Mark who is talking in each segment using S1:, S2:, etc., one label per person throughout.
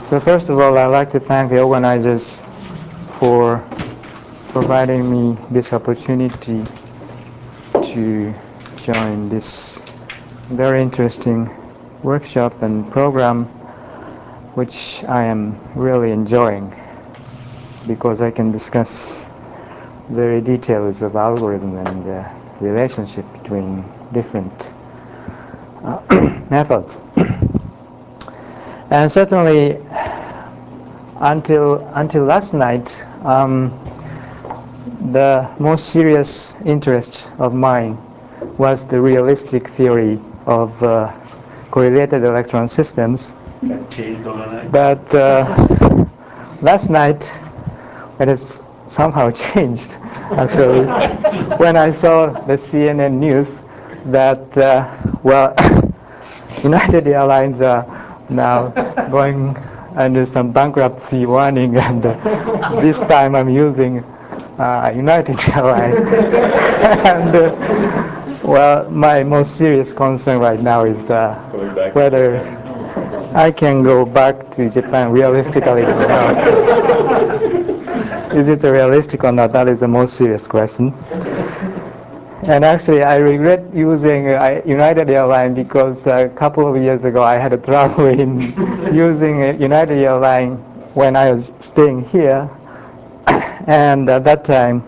S1: So first of all, I'd like to thank the organizers for providing me this opportunity to join this very interesting workshop and program, which I am really enjoying because I can discuss very details of algorithm and the relationship between different methods. And certainly until last night, the most serious interest of mine was the realistic theory of correlated electron systems.
S2: That changed overnight.
S1: But last night, it has somehow changed, actually, when I saw the CNN news that, well, United Airlines are now going under some bankruptcy warning, and this time I'm using United Airlines. And well, my most serious concern right now is whether I can go back to Japan realistically or not. Is it realistic or not? That is the most serious question. And actually, I regret using United Airlines because a couple of years ago I had a trouble in using United Airlines when I was staying here. And at that time,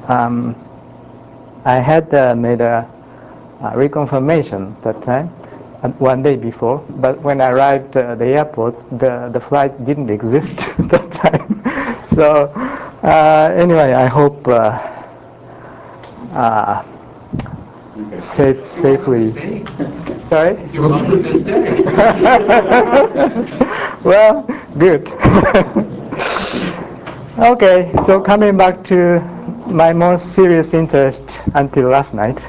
S1: I had made a reconfirmation that time, one day before. But when I arrived at the airport, the flight didn't exist that time. So anyway, I hope safely. Sorry?
S3: You're welcome to stay.
S1: Well, good. Okay, so coming back to my most serious interest until last night,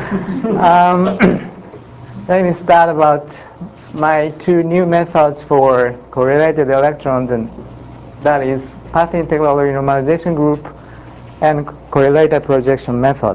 S1: let me start about my two new methods for correlated electrons, and that is path integral renormalization group and correlated projection method.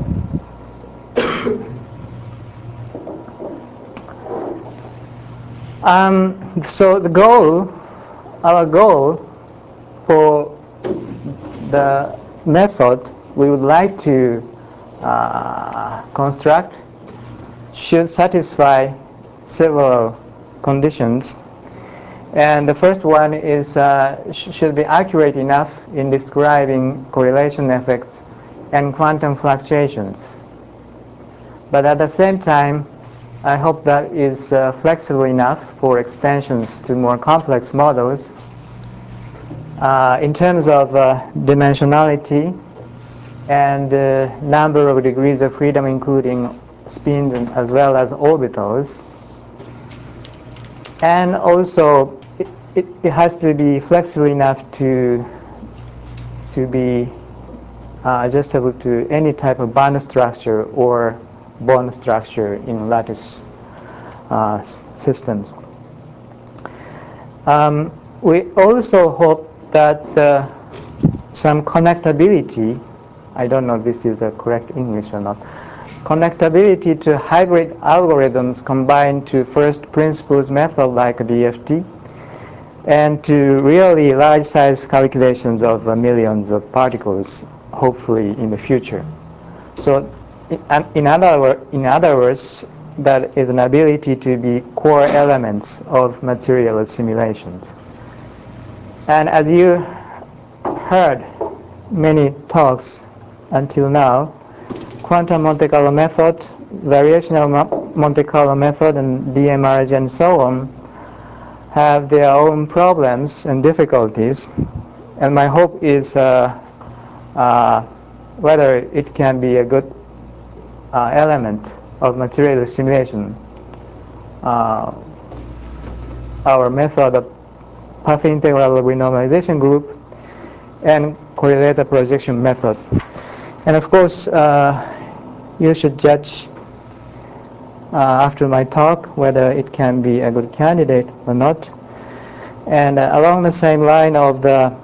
S1: So our goal for the method we would like to construct should satisfy several conditions. And the first one is should be accurate enough in describing correlation effects and quantum fluctuations. But at the same time, I hope that is flexible enough for extensions to more complex models in terms of dimensionality and number of degrees of freedom, including spins as well as orbitals. And also, it has to be flexible enough to be adjustable to any type of band structure or bond structure in lattice systems. We also hope that some connectability, I don't know if this is a correct English or not, connectability to hybrid algorithms combined to first principles method like DFT and to really large size calculations of millions of particles, hopefully in the future. So in other words, that is an ability to be core elements of material simulations. And as you heard many talks until now, quantum Monte Carlo method, variational Monte Carlo method, and DMRG and so on have their own problems and difficulties. And my hope is whether it can be a good element of material simulation. Our method of path integral renormalization group and correlated projection method. And of course, you should judge after my talk whether it can be a good candidate or not. And along the same line of the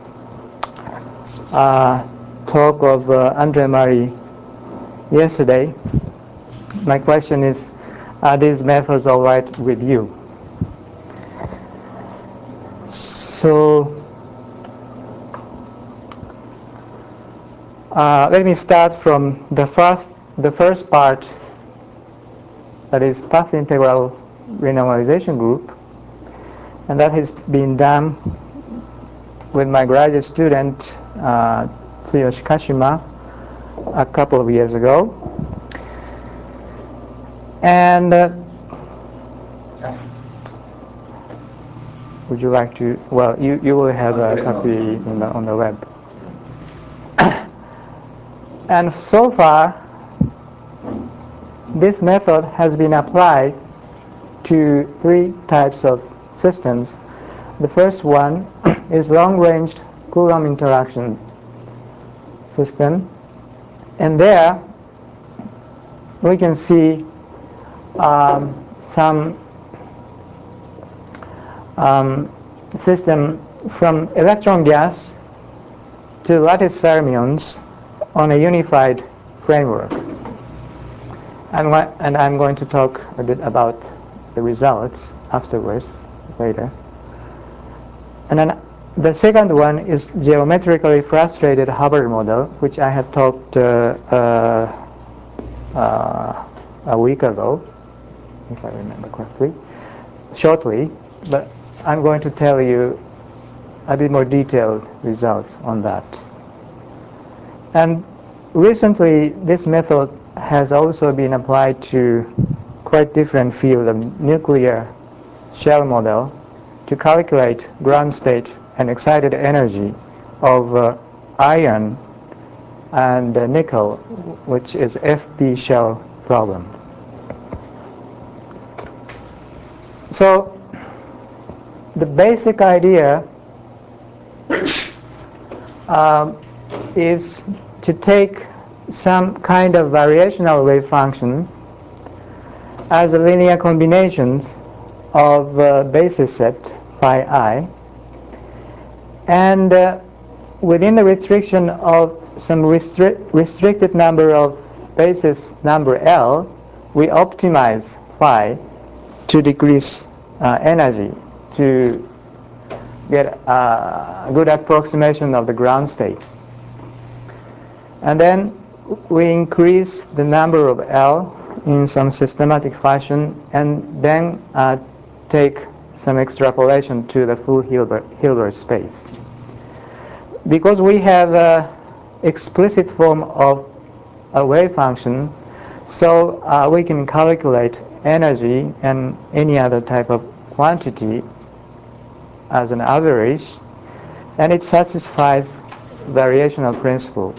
S1: talk of Andre Marie yesterday, my question is, are these methods all right with you? So let me start from the first part, that is path integral renormalization group, and that has been done with my graduate student Tsuyoshi Kashima a couple of years ago. And would you like to? Well, you will have a copy on the web. And so far, this method has been applied to 3 types of systems. The first one is long-range Coulomb interaction system, and there we can see some system from electron gas to lattice fermions on a unified framework. And I'm going to talk a bit about the results afterwards, later. And then the second one is geometrically frustrated Hubbard model, which I had talked a week ago, if I remember correctly, shortly, but I'm going to tell you a bit more detailed results on that. And recently, this method has also been applied to quite different field of nuclear shell model to calculate ground state and excited energy of iron and nickel, which is FP shell problem. So the basic idea is to take some kind of variational wave function as a linear combination of basis set phi I, and within the restriction of some restricted number of basis number L, we optimize phi to decrease energy to get a good approximation of the ground state. And then we increase the number of L in some systematic fashion, and then take some extrapolation to the full Hilbert space. Because we have an explicit form of a wave function, so we can calculate energy and any other type of quantity as an average, and it satisfies variational principle.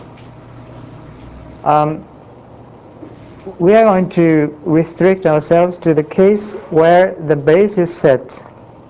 S1: We are going to restrict ourselves to the case where the basis set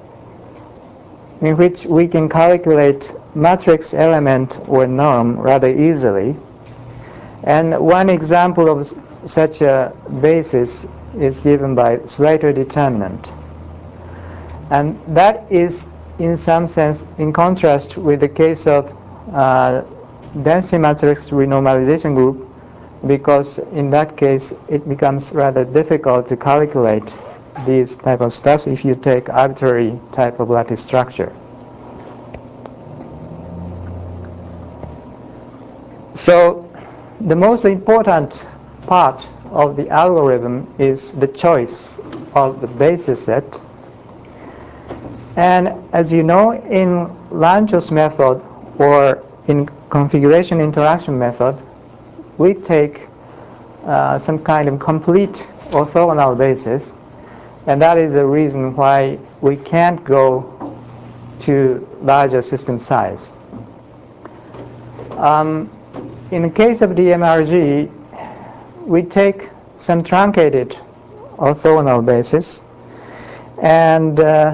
S1: in which we can calculate matrix element or norm rather easily. And one example of such a basis is given by Slater determinant. And that is, in some sense, in contrast with the case of density matrix renormalization group, because in that case it becomes rather difficult to calculate these type of stuff if you take arbitrary type of lattice structure. So the most important part of the algorithm is the choice of the basis set. And as you know, in Lanczos method or in configuration interaction method, we take some kind of complete orthogonal basis, and that is the reason why we can't go to larger system size. In the case of DMRG, we take some truncated orthogonal basis, and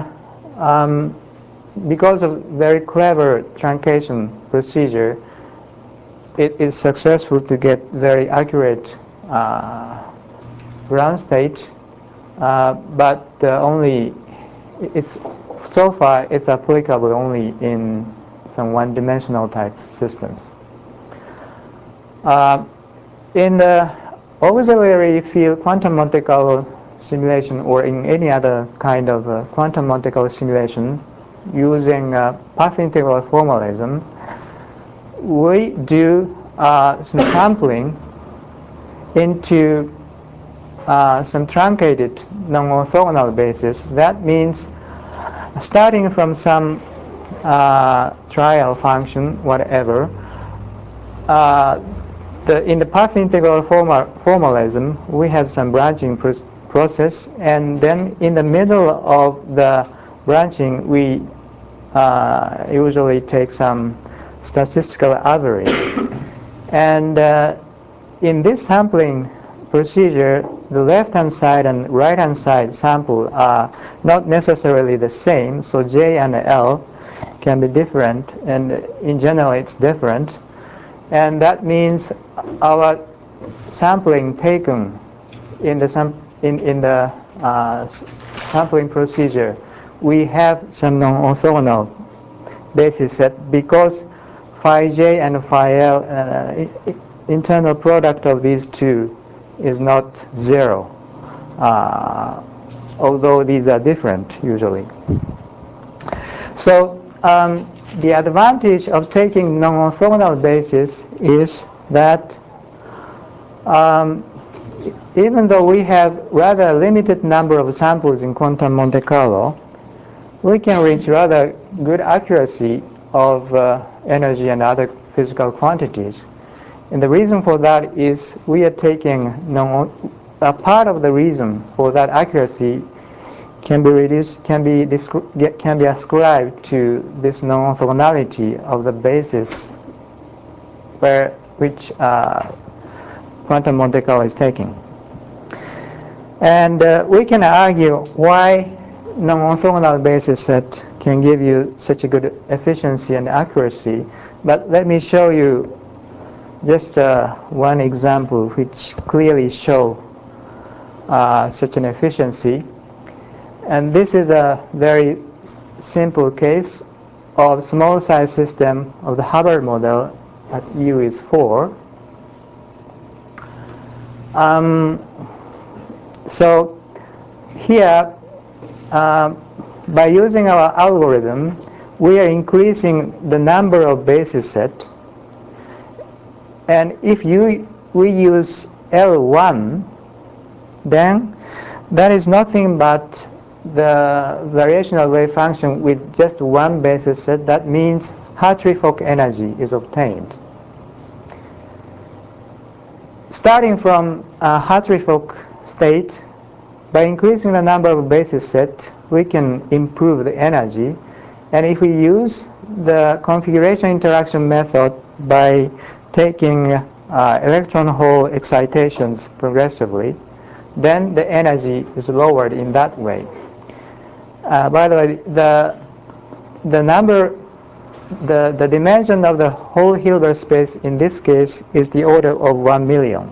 S1: because of very clever truncation procedure, it is successful to get very accurate ground state, but only so far it's applicable only in some one-dimensional type systems. In the auxiliary field quantum Monte Carlo simulation, or in any other kind of quantum Monte Carlo simulation, using path integral formalism, we do some sampling into some truncated non-orthogonal basis. That means starting from some trial function, whatever, in the path integral formalism, we have some branching process, and then in the middle of the branching, we usually take some statistical average. And in this sampling procedure, the left-hand side and right-hand side sample are not necessarily the same, so J and L can be different, and in general it's different. And that means our sampling taken in the sampling procedure, we have some non-orthogonal basis set because phi j and phi l internal product of these two is not 0, although these are different usually. So the advantage of taking non-orthogonal basis is that even though we have rather limited number of samples in quantum Monte Carlo, we can reach rather good accuracy of energy and other physical quantities. And the reason for that is we are taking a part of the reason for that accuracy can be ascribed to this non-orthogonality of the basis which quantum Monte Carlo is taking. And we can argue why non-orthogonal basis set can give you such a good efficiency and accuracy, but let me show you just one example which clearly show such an efficiency. And this is a very simple case of small size system of the Hubbard model at U is 4. So here, by using our algorithm, we are increasing the number of basis set. And if we use L1, then that is nothing but the variational wave function with just one basis set. That means Hartree-Fock energy is obtained. Starting from a Hartree-Fock state, by increasing the number of basis set, we can improve the energy. And if we use the configuration interaction method by taking electron hole excitations progressively, then the energy is lowered in that way. By the way, the dimension of the whole Hilbert space in this case is the order of 1 million.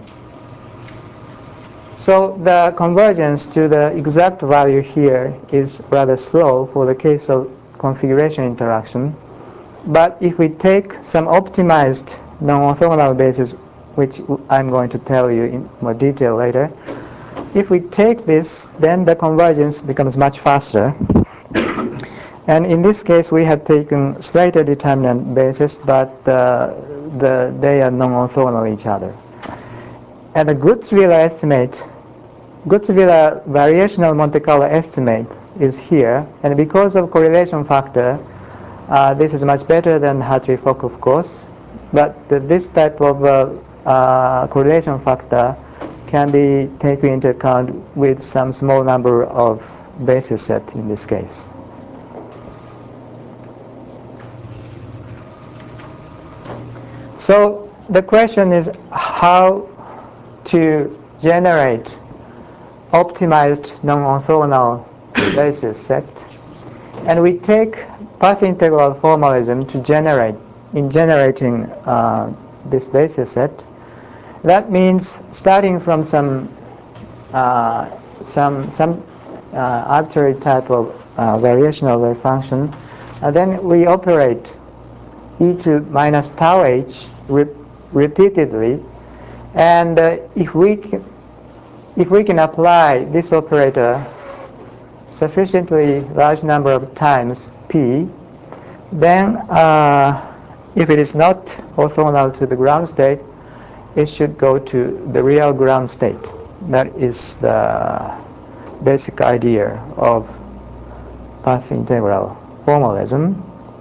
S1: So the convergence to the exact value here is rather slow for the case of configuration interaction. But if we take some optimized non-orthogonal basis, which I'm going to tell you in more detail later, if we take this, then the convergence becomes much faster. And in this case, we have taken Slater determinant basis, but they are non-orthogonal each other. And the Gutzwiller estimate, Gutzwiller variational Monte Carlo estimate is here. And because of correlation factor, this is much better than Hartree-Fock, of course. But this type of correlation factor can be taken into account with some small number of basis set in this case. So the question is how to generate optimized non-orthogonal basis set. And we take path integral formalism to generating this basis set. That means starting from some arbitrary type of variational wave function, then we operate e to minus tau h repeatedly, and if we can apply this operator sufficiently large number of times p, then if it is not orthogonal to the ground state, it should go to the real ground state. That is the basic idea of path integral formalism.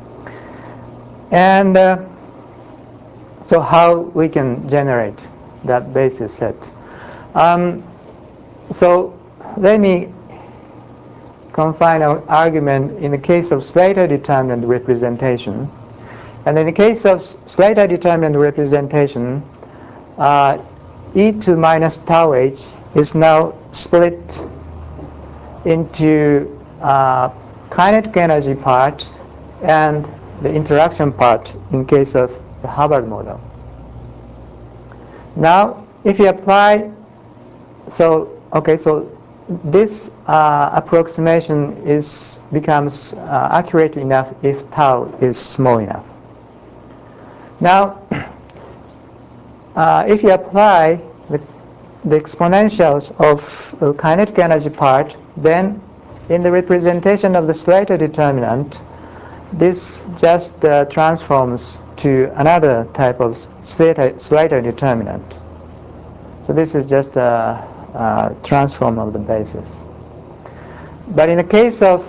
S1: And so how we can generate that basis set? So let me confine our argument in the case of Slater-determinant representation. And in the case of Slater-determinant representation, E2 minus tau h is now split into kinetic energy part and the interaction part in case of the Hubbard model. Now, if you apply, so this approximation becomes accurate enough if tau is small enough. Now, if you apply the exponentials of the kinetic energy part, then in the representation of the Slater determinant, this just transforms to another type of Slater determinant. So this is just a transform of the basis. But in the case of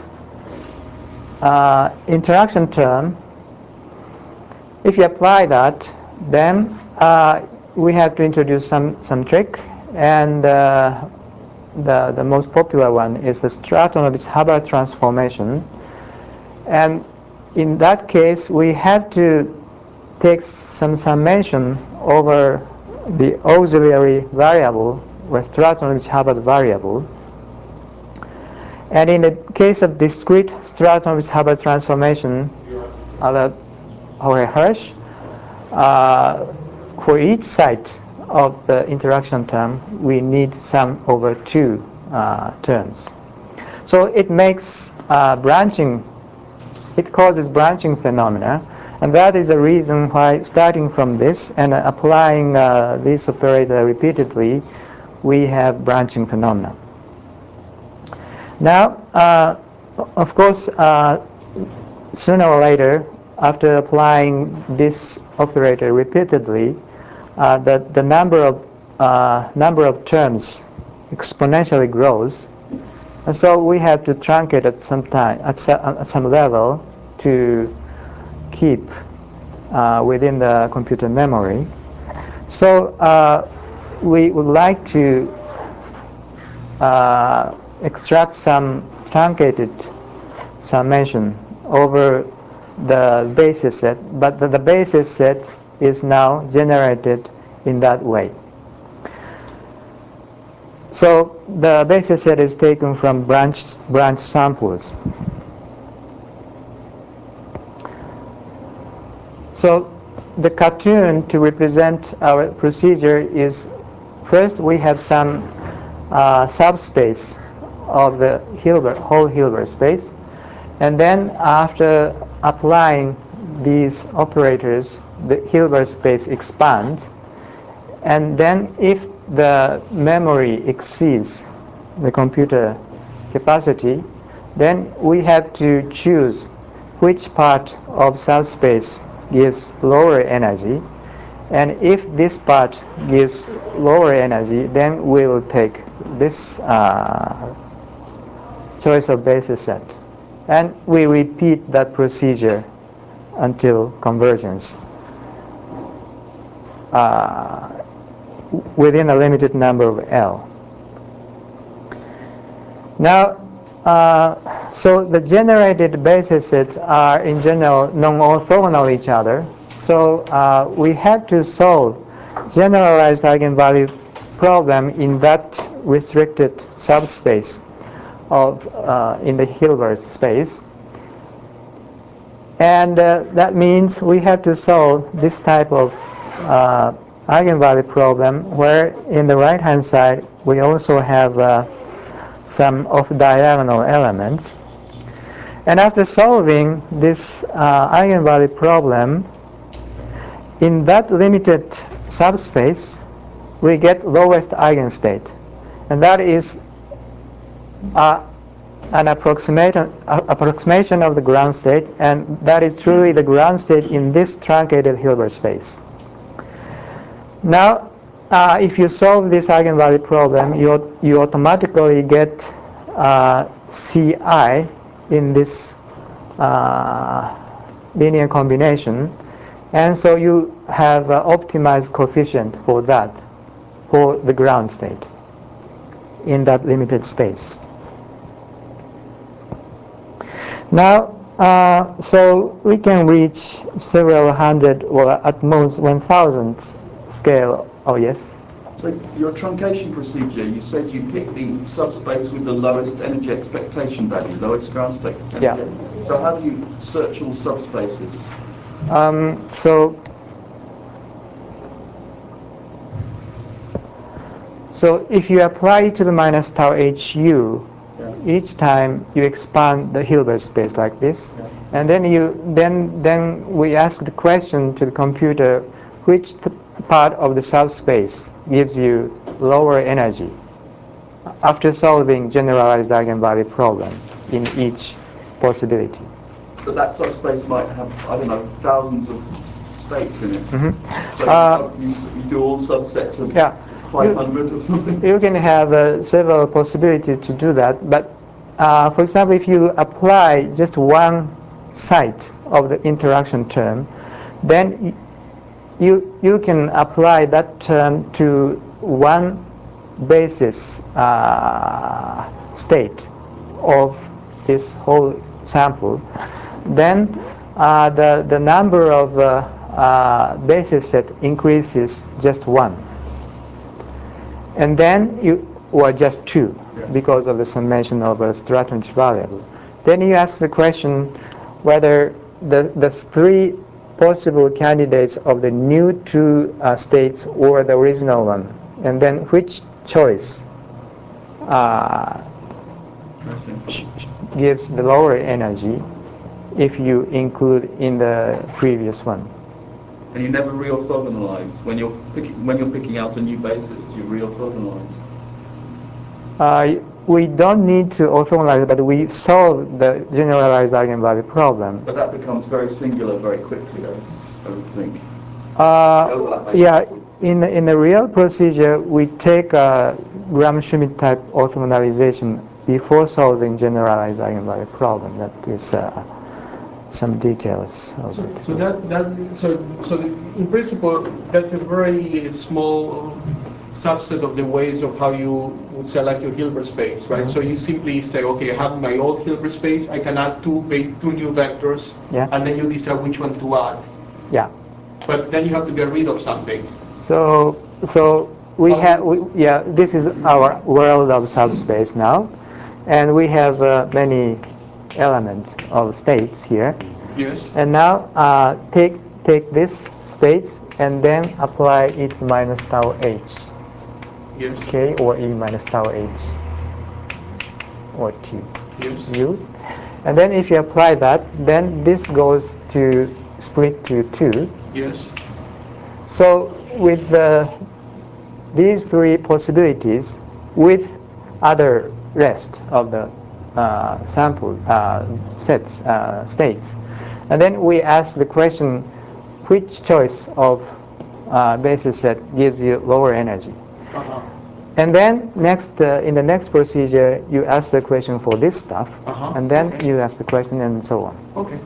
S1: interaction term, if you apply that, then we have to introduce some trick, and the most popular one is the Stratonowitz-Hubbard transformation. And in that case, we have to take some summation over the auxiliary variable, or Stratonowitz-Hubbard variable. And in the case of discrete Stratonowitz-Hubbard transformation, Hirsch, for each site of the interaction term, we need sum over two terms. So it makes branching, it causes branching phenomena, and that is the reason why, starting from this and applying this operator repeatedly, we have branching phenomena. Now, of course, sooner or later, after applying this operator repeatedly, the number of terms exponentially grows, and so we have to truncate at some time, at some level, to keep within the computer memory. So we would like to extract some truncated summation over the basis set, but the basis set is now generated in that way. So the basis set is taken from branch samples. So the cartoon to represent our procedure is, first we have some subspace of the whole Hilbert space, and then after applying these operators, the Hilbert space expands, and then if the memory exceeds the computer capacity, then we have to choose which part of subspace gives lower energy, and if this part gives lower energy, then we will take this choice of basis set, and we repeat that procedure until convergence within a limited number of L. Now, so the generated basis sets are in general non-orthogonal each other. So we have to solve generalized eigenvalue problem in that restricted subspace of in the Hilbert space. And that means we have to solve this type of eigenvalue problem, where in the right-hand side we also have some off-diagonal elements. And after solving this eigenvalue problem, in that limited subspace, we get lowest eigenstate. And that is an approximation of the ground state, and that is truly the ground state in this truncated Hilbert space. Now, if you solve this eigenvalue problem, you automatically get Ci in this linear combination, and so you have an optimized coefficient for that, for the ground state in that limited space. Now, so we can reach several hundred, or at most 1,000 scale. Oh yes?
S2: So your truncation procedure, you said you pick the subspace with the lowest energy expectation value, lowest ground state energy.
S1: Yeah.
S2: So how do you search all subspaces?
S1: So if you apply to the minus tau HU, each time you expand the Hilbert space like this, and then we ask the question to the computer, which part of the subspace gives you lower energy after solving generalized eigenvalue problem in each possibility.
S2: But that subspace might have, I don't know, thousands of states in it.
S1: Mm-hmm.
S2: So you do all subsets of 500 or something?
S1: You can have several possibilities to do that, but for example, if you apply just one site of the interaction term, then you can apply that term to one basis state of this whole sample. Then the number of basis set increases just one. And then or just two, because of the summation of a Stratonich variable. Then you ask the question whether the three possible candidates of the new two states or the original one, and then which choice gives the lower energy if you include in the previous one.
S2: And you never reorthogonalize when you're picking out a new basis. Do you reorthogonalize?
S1: We don't need to orthogonalize, but we solve the generalized eigenvalue problem.
S2: But that becomes very singular very quickly, though, I would think.
S1: Yeah, in the real procedure, we take a Gram-Schmidt type orthogonalization before solving generalized eigenvalue problem. That is some details of it.
S3: So in principle, that's a very small subset of the ways of how you would select your Hilbert space, right? Mm-hmm. So you simply say, okay, I have my old Hilbert space, I can add two new vectors, and then you decide which one to add.
S1: Yeah.
S3: But then you have to get rid of something.
S1: So this is our world of subspace now, and we have many elements of states here.
S3: Yes.
S1: And now take this states and then apply e to minus tau h.
S3: Yes.
S1: K or e minus tau h or t.
S3: Yes.
S1: U. And then if you apply that, then this goes to split to 2.
S3: Yes.
S1: So with these three possibilities, with other rest of the sample sets, states, and then we ask the question, which choice of basis set gives you lower energy?
S3: Uh-huh.
S1: And then next, in the next procedure, you ask the question for this stuff, and then you ask the question, and so on.
S3: Okay.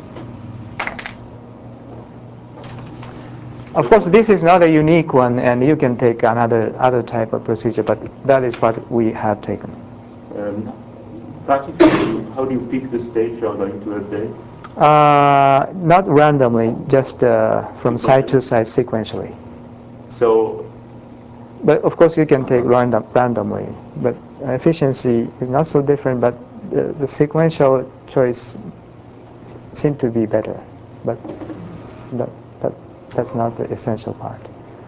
S1: Of course, this is not a unique one, and you can take other type of procedure, but that is what we have taken.
S4: Practically, how do you pick the state you are going to update?
S1: Not randomly, just from side to side sequentially.
S4: So,
S1: but of course, you can take randomly, but efficiency is not so different. But the sequential choice seems to be better, but that's not the essential part.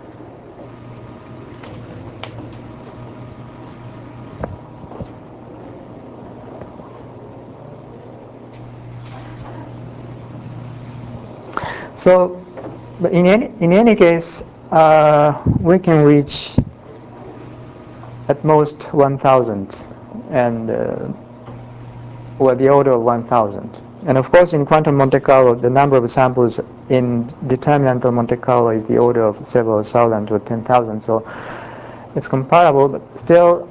S1: So, but in any case, we can reach at most 1,000, and or the order of 1,000. And of course, in quantum Monte Carlo, the number of samples in determinantal Monte Carlo is the order of several thousand or 10,000. So it's comparable, but still,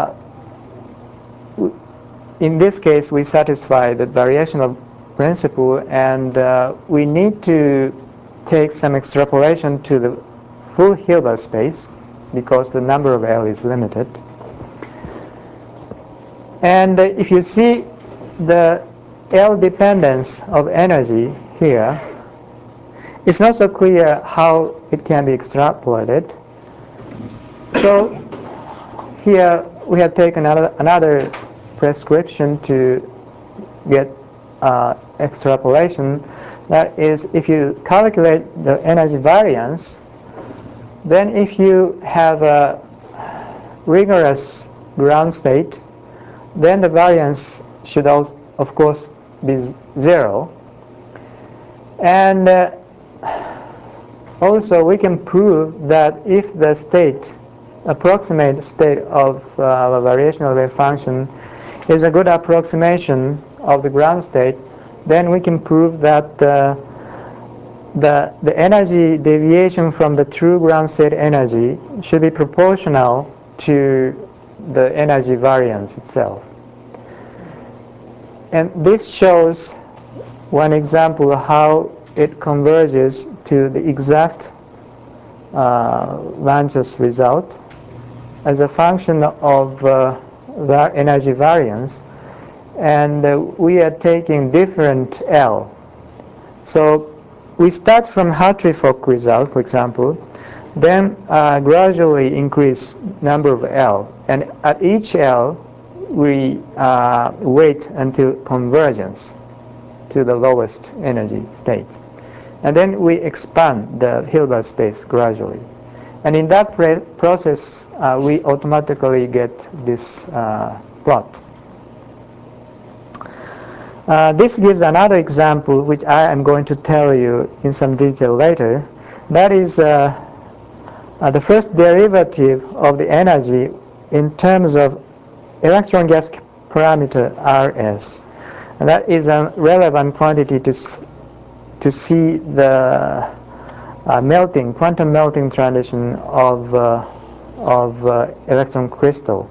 S1: in this case, we satisfy the variational principle, and we need to take some extrapolation to the full Hilbert space because the number of L is limited. And if you see the L dependence of energy here, it's not so clear how it can be extrapolated. So here we have taken another prescription to get extrapolation. That is, if you calculate the energy variance, then if you have a rigorous ground state, then the variance should, of course, be 0. And also we can prove that if the state, approximate state of a variational wave function is a good approximation of the ground state, then we can prove that the energy deviation from the true ground state energy should be proportional to the energy variance itself. And this shows one example of how it converges to the exact Lanczos result as a function of energy variance, and we are taking different L. So we start from Hartree-Fock result, for example, then gradually increase number of L, and at each L we wait until convergence to the lowest energy states, and then we expand the Hilbert space gradually. And in that process, we automatically get this plot. This gives another example, which I am going to tell you in some detail later. That is the first derivative of the energy in terms of electron gas parameter Rs. And that is a relevant quantity to see the quantum melting transition of electron crystal.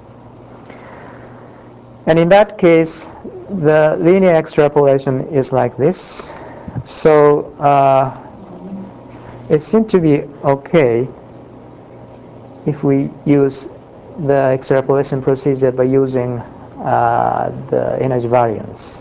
S1: And in that case, the linear extrapolation is like this. So it seems to be okay if we use the extrapolation procedure by using the energy variance.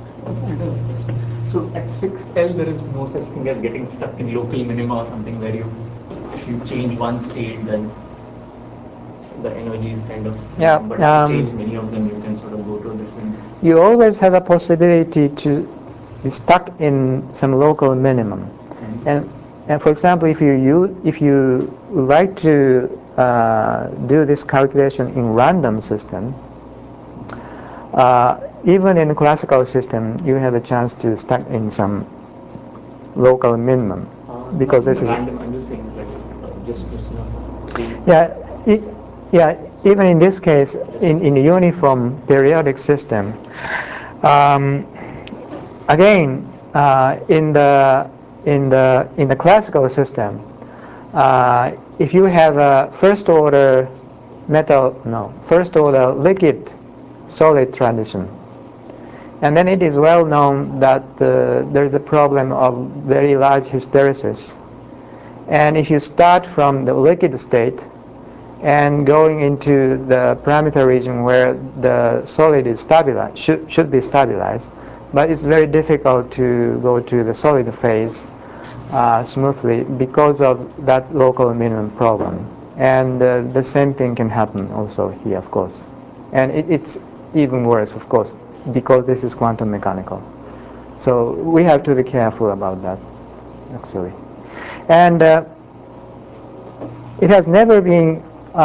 S5: So at fixed L, there is no such thing as getting stuck in local minima or something where if you change one state, then the energy is kind of,
S1: yeah.
S5: But if you change many of them, you can sort of go to a different.
S1: You always have a possibility to be stuck in some local minimum, and for example, if you like to do this calculation in random system, even in a classical system, you have a chance to stuck in some local minimum, because this is
S5: random. I'm just saying, like, just enough.
S1: Yeah. Even in this case, in a uniform periodic system, again, in the classical system, if you have a first order liquid solid transition, and then it is well known that there is a problem of very large hysteresis, and if you start from the liquid state and going into the parameter region where the solid is stabilized, should be stabilized, but it's very difficult to go to the solid phase smoothly because of that local minimum problem. And the same thing can happen also here, of course. And it's even worse, of course, because this is quantum mechanical. So we have to be careful about that, actually. And it has never been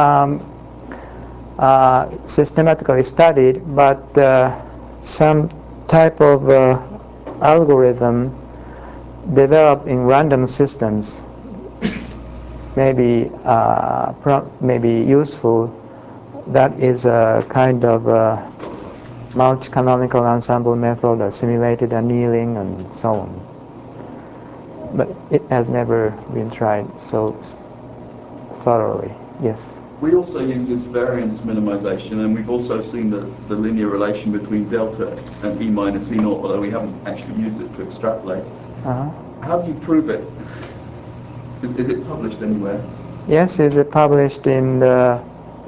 S1: systematically studied, but some type of algorithm developed in random systems may be useful. That is a kind of multi-canonical ensemble method, a simulated annealing, and so on. But it has never been tried so thoroughly. Yes.
S2: We also use this variance minimization, and we've also seen the linear relation between delta and E minus E naught, although we haven't actually used it to extrapolate.
S1: Uh-huh.
S2: How do you prove it? Is it published anywhere?
S1: Yes, it's published in the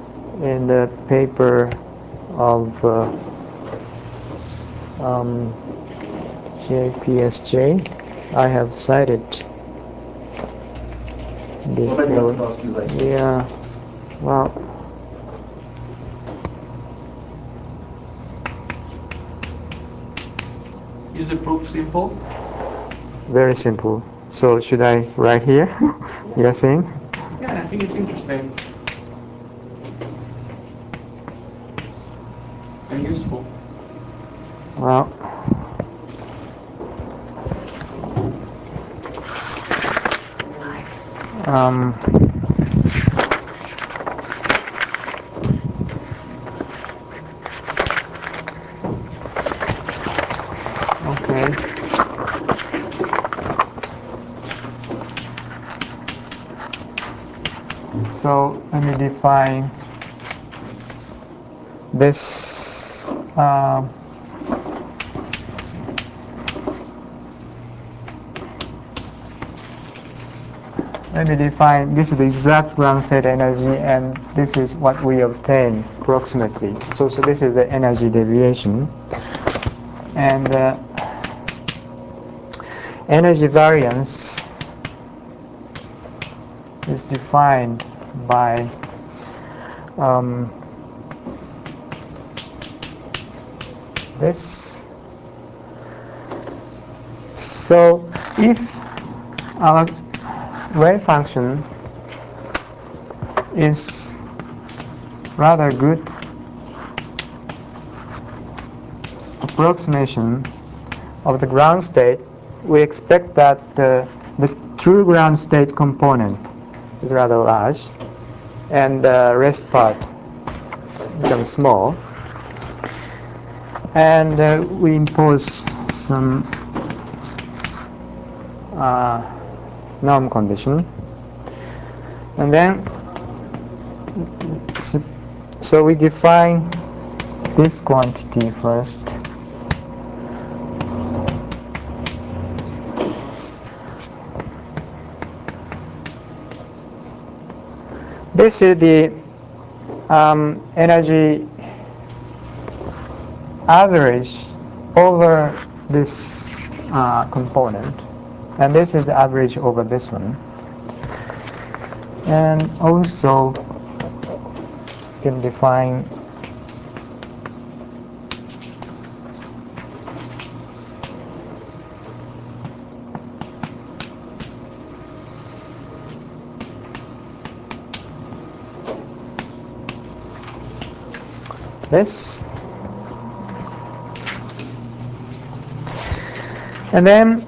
S1: paper of JPSJ. I have cited this.
S2: Well, maybe I can ask you later.
S1: Yeah. Well.
S3: Is the proof simple?
S1: Very simple. So should I write here? You're saying?
S3: Yeah, I think it's interesting and useful.
S1: Well, um, okay. So let me define this. Let me define, this is the exact ground state energy, and this is what we obtain approximately. So this is the energy deviation. And energy variance is defined by this. So if our wave function is rather good approximation of the ground state, we expect that the true ground state component is rather large and the rest part becomes small, and we impose some norm condition, and then so we define this quantity first. This is the energy average over this component, and this is the average over this one. And also you can define this, and then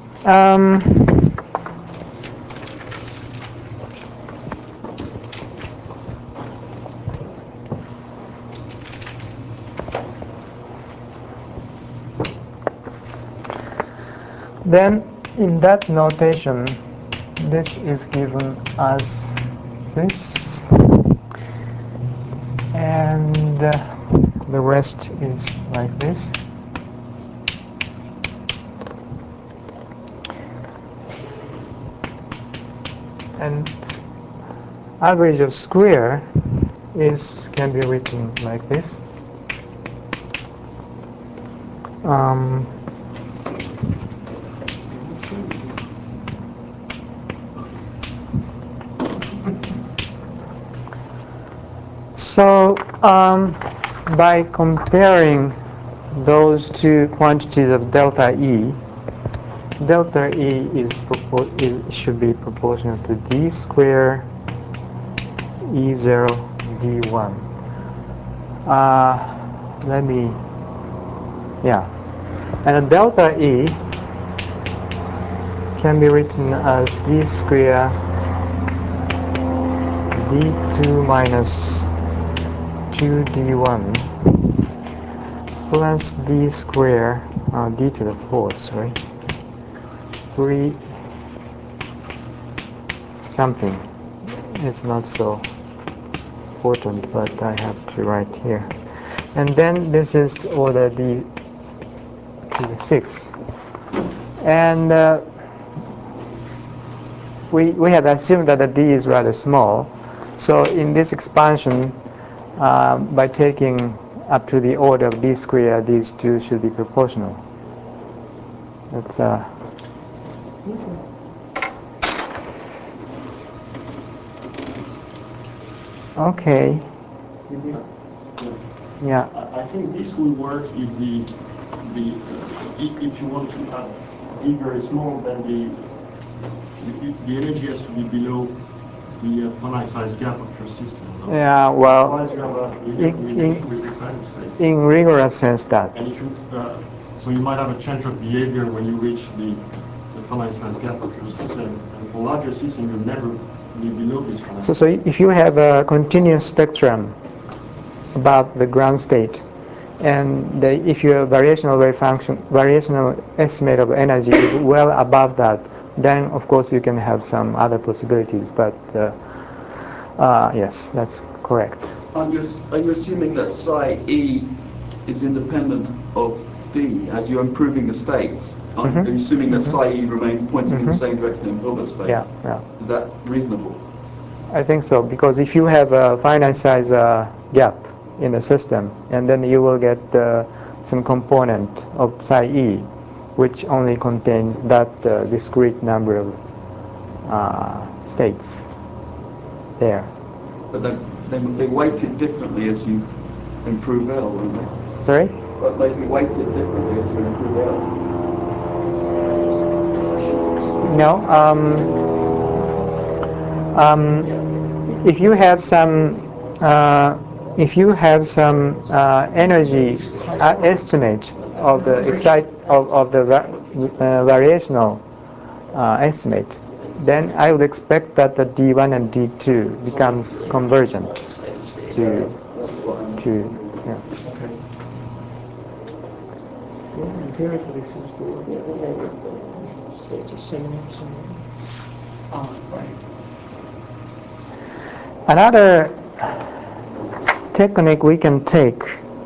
S1: in that notation, this is given as this, and the rest is like this. And average of square can be written like this. So by comparing those two quantities of delta E should be proportional to d square E0 d1. And a delta E can be written as d square d2 minus 2d1 plus d square, d to the fourth, right? 3 something. It's not so important, but I have to write here. And then this is order d to the 6. And we have assumed that the d is rather small. So in this expansion, by taking up to the order of d squared, these two should be proportional. That's okay. Yeah.
S6: I think this will work if if you want to have d very small, then the energy has to be below the finite size gap of your system. No?
S1: Yeah. Well,
S6: otherwise you have a relation with excited states.
S1: in rigorous sense that.
S6: And if you, so you might have a change of behavior when you reach the finite size gap of your system. And for larger system, you'll never be below this finite.
S1: So if you have a continuous spectrum about the ground state, and if your variational wave function, variational estimate of energy is well above that, then of course you can have some other possibilities. But yes, that's correct.
S2: Are you assuming that psi e is independent of d as you're improving the states? Are you assuming that psi e remains pointing in the same direction in Hilbert space?
S1: Yeah, yeah.
S2: Is that reasonable?
S1: I think so, because if you have a finite size gap in the system, and then you will get some component of psi e, which only contains that discrete number of states there.
S2: But they weight it differently as you improve L, won't they?
S1: Sorry?
S2: But they be weighted differently as you improve L.
S1: No. If you have some energy estimate of the variational estimate, then I would expect that the D1 and D2 becomes convergent to yeah.
S3: Okay. Well, empirically seems to work. States are same. Right.
S1: Another technique we can take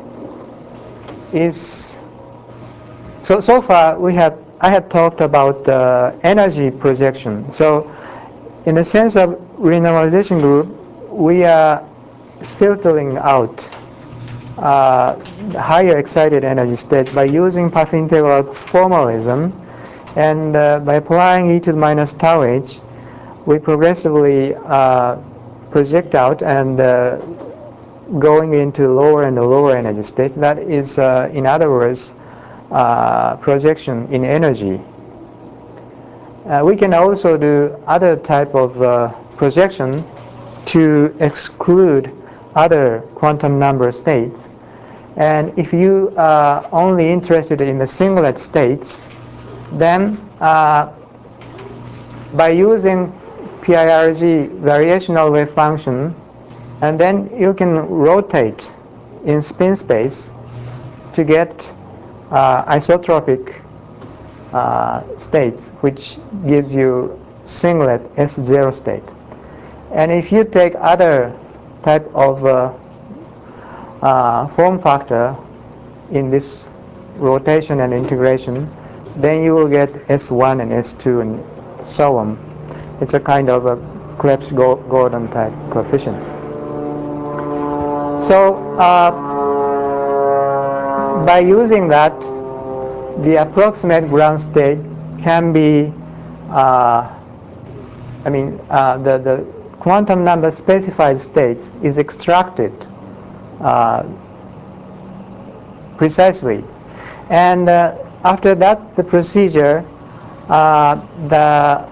S1: is so far I have talked about energy projection. So in the sense of renormalization group, we are filtering out higher excited energy state by using path integral formalism, and by applying e to the minus tau h, we progressively project out and going into lower and lower energy states. That is, in other words, projection in energy. We can also do other type of projection to exclude other quantum number states. And if you are only interested in the singlet states, then by using PIRG variational wave function, and then you can rotate in spin space to get isotropic states, which gives you singlet S0 state. And if you take other type of form factor in this rotation and integration, then you will get S1 and S2 and so on. It's a kind of a Krebs-Gordon type coefficients. So by using that, the approximate ground state can be, the quantum number specified states is extracted precisely. And after that, the procedure, the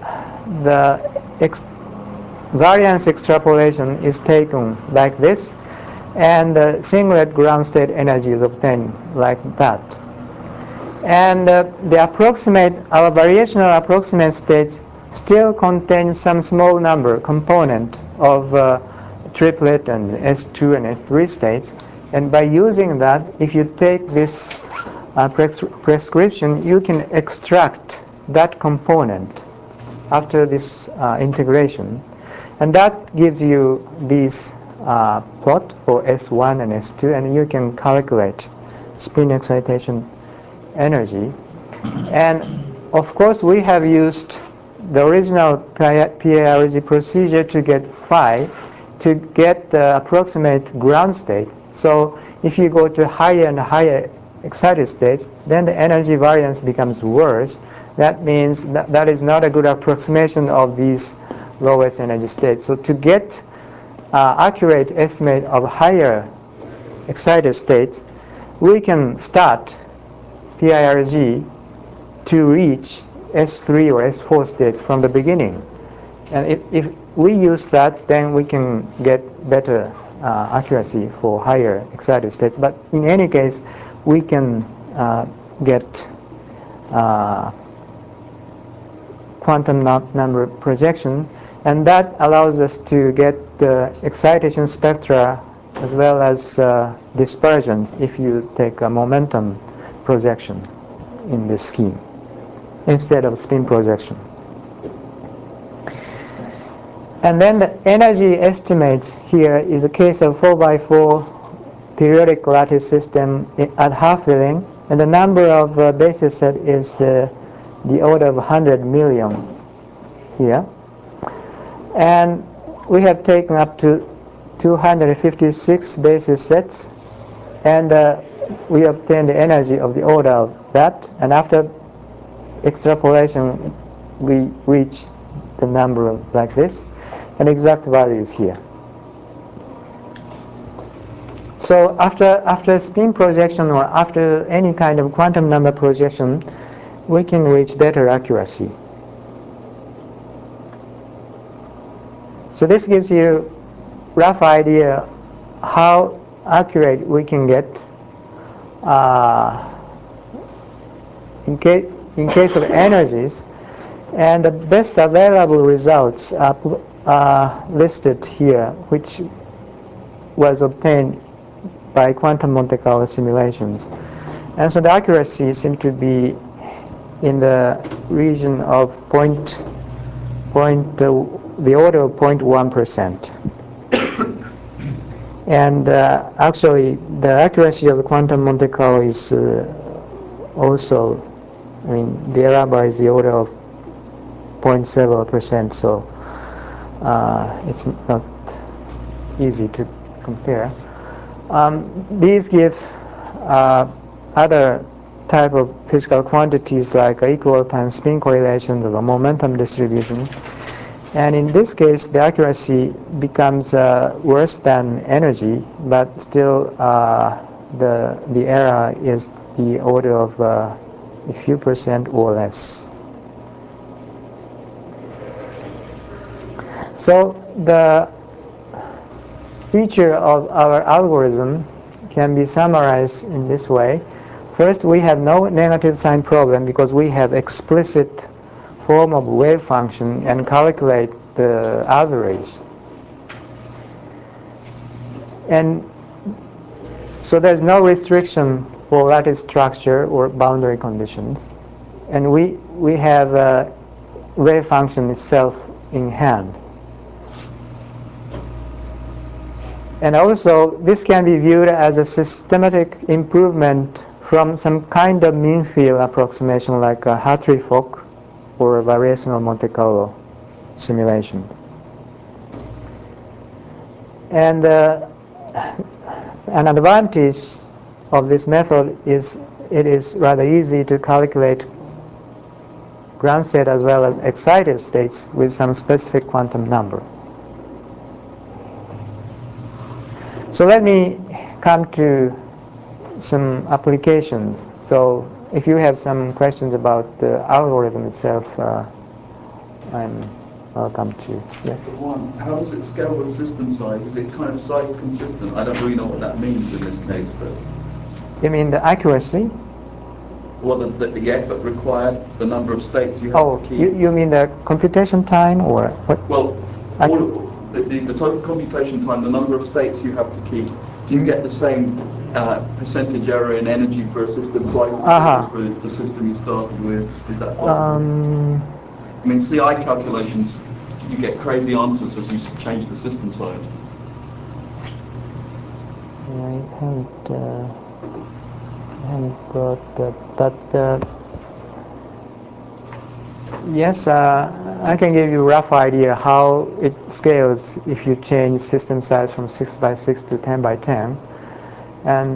S1: variance extrapolation is taken like this, and the singlet ground state energy is obtained like that. And our variational approximate states still contain some small number component of triplet and S2 and S3 states, And by using that, if you take this prescription, you can extract that component after this integration. And that gives you these plot for S1 and S2, and you can calculate spin excitation energy. And of course, we have used the original PIRG procedure to get phi to get the approximate ground state. So if you go to higher and higher excited states, then the energy variance becomes worse. That means that is not a good approximation of these lowest energy states. So to get accurate estimate of higher excited states, we can start PIRG to reach S3 or S4 states from the beginning. And if we use that, then we can get better accuracy for higher excited states. But in any case, we can get quantum number projection, and that allows us to get the excitation spectra as well as dispersion if you take a momentum projection in this scheme instead of spin projection. And then the energy estimates here is a case of 4x4 periodic lattice system at half filling, and the number of basis set is the order of 100 million here. And we have taken up to 256 basis sets, and we obtain the energy of the order of that, and after extrapolation we reach the number of like this, and exact value is here. So after spin projection or after any kind of quantum number projection, we can reach better accuracy. So this gives you rough idea how accurate we can get in case of energies, and the best available results are listed here, which was obtained by quantum Monte Carlo simulations. And so the accuracy seems to be in the region of the order of 0.1%. And actually, the accuracy of the quantum Monte Carlo is also, I mean, the error is the order of 0.7%, so it's not easy to compare. These give other type of physical quantities like equal time spin correlation or momentum distribution. And in this case, the accuracy becomes worse than energy, but still the error is the order of a few percent or less. So the feature of our algorithm can be summarized in this way. First, we have no negative sign problem because we have explicit form of wave function and calculate the average. And so there's no restriction for lattice structure or boundary conditions. And we have a wave function itself in hand. And also, this can be viewed as a systematic improvement from some kind of mean field approximation like a Hartree-Fock or a variational Monte Carlo simulation. And an advantage of this method is it is rather easy to calculate ground state as well as excited states with some specific quantum number. So let me come to some applications. So if you have some questions about the algorithm itself, I'm welcome to. Yes?
S2: One, how does it scale with system size? Is it kind of size consistent? I don't really know what that means in this case, but...
S1: You mean the accuracy?
S2: Well, the effort required, the number of states you have to keep.
S1: You mean the computation time or what?
S2: Well, the total computation time, the number of states you have to keep. Do you get the same percentage error in energy for a system twice as big as for the system you started with. Is that possible? I mean, CI calculations, you get crazy answers as you change the system size.
S1: I haven't got that, but yes, I can give you a rough idea how it scales if you change system size from 6 by 6 to 10 by 10, and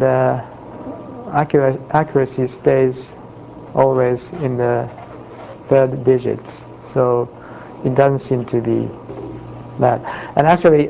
S1: accuracy stays always in the third digits, so it doesn't seem to be bad. And actually,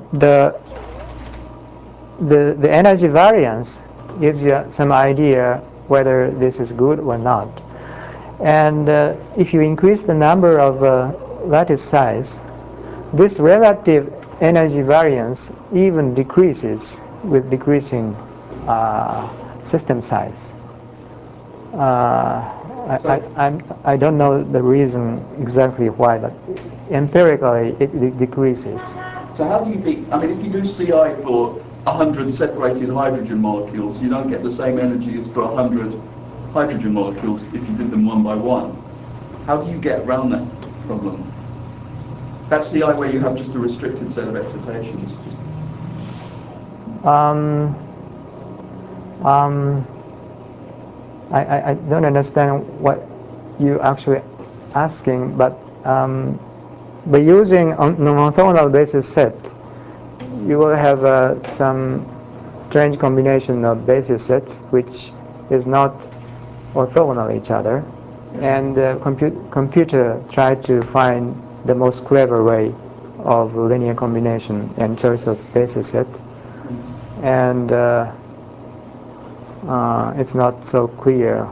S1: the energy variance gives you some idea whether this is good or not. And if you increase the number of lattice size, this relative energy variance even decreases with decreasing system size. I don't know the reason exactly why, but empirically it decreases.
S2: So how do you beat, I mean, if you do CI for 100 separated hydrogen molecules, you don't get the same energy as for 100 hydrogen molecules if you did them one by one. How do you get around that problem? That's CI where you have just a restricted set of excitations.
S1: I don't understand what you actually asking, but by using non-orthogonal basis set, you will have some strange combination of basis sets which is not orthogonal each other, and the computer tried to find the most clever way of linear combination and choice of basis set, and it's not so clear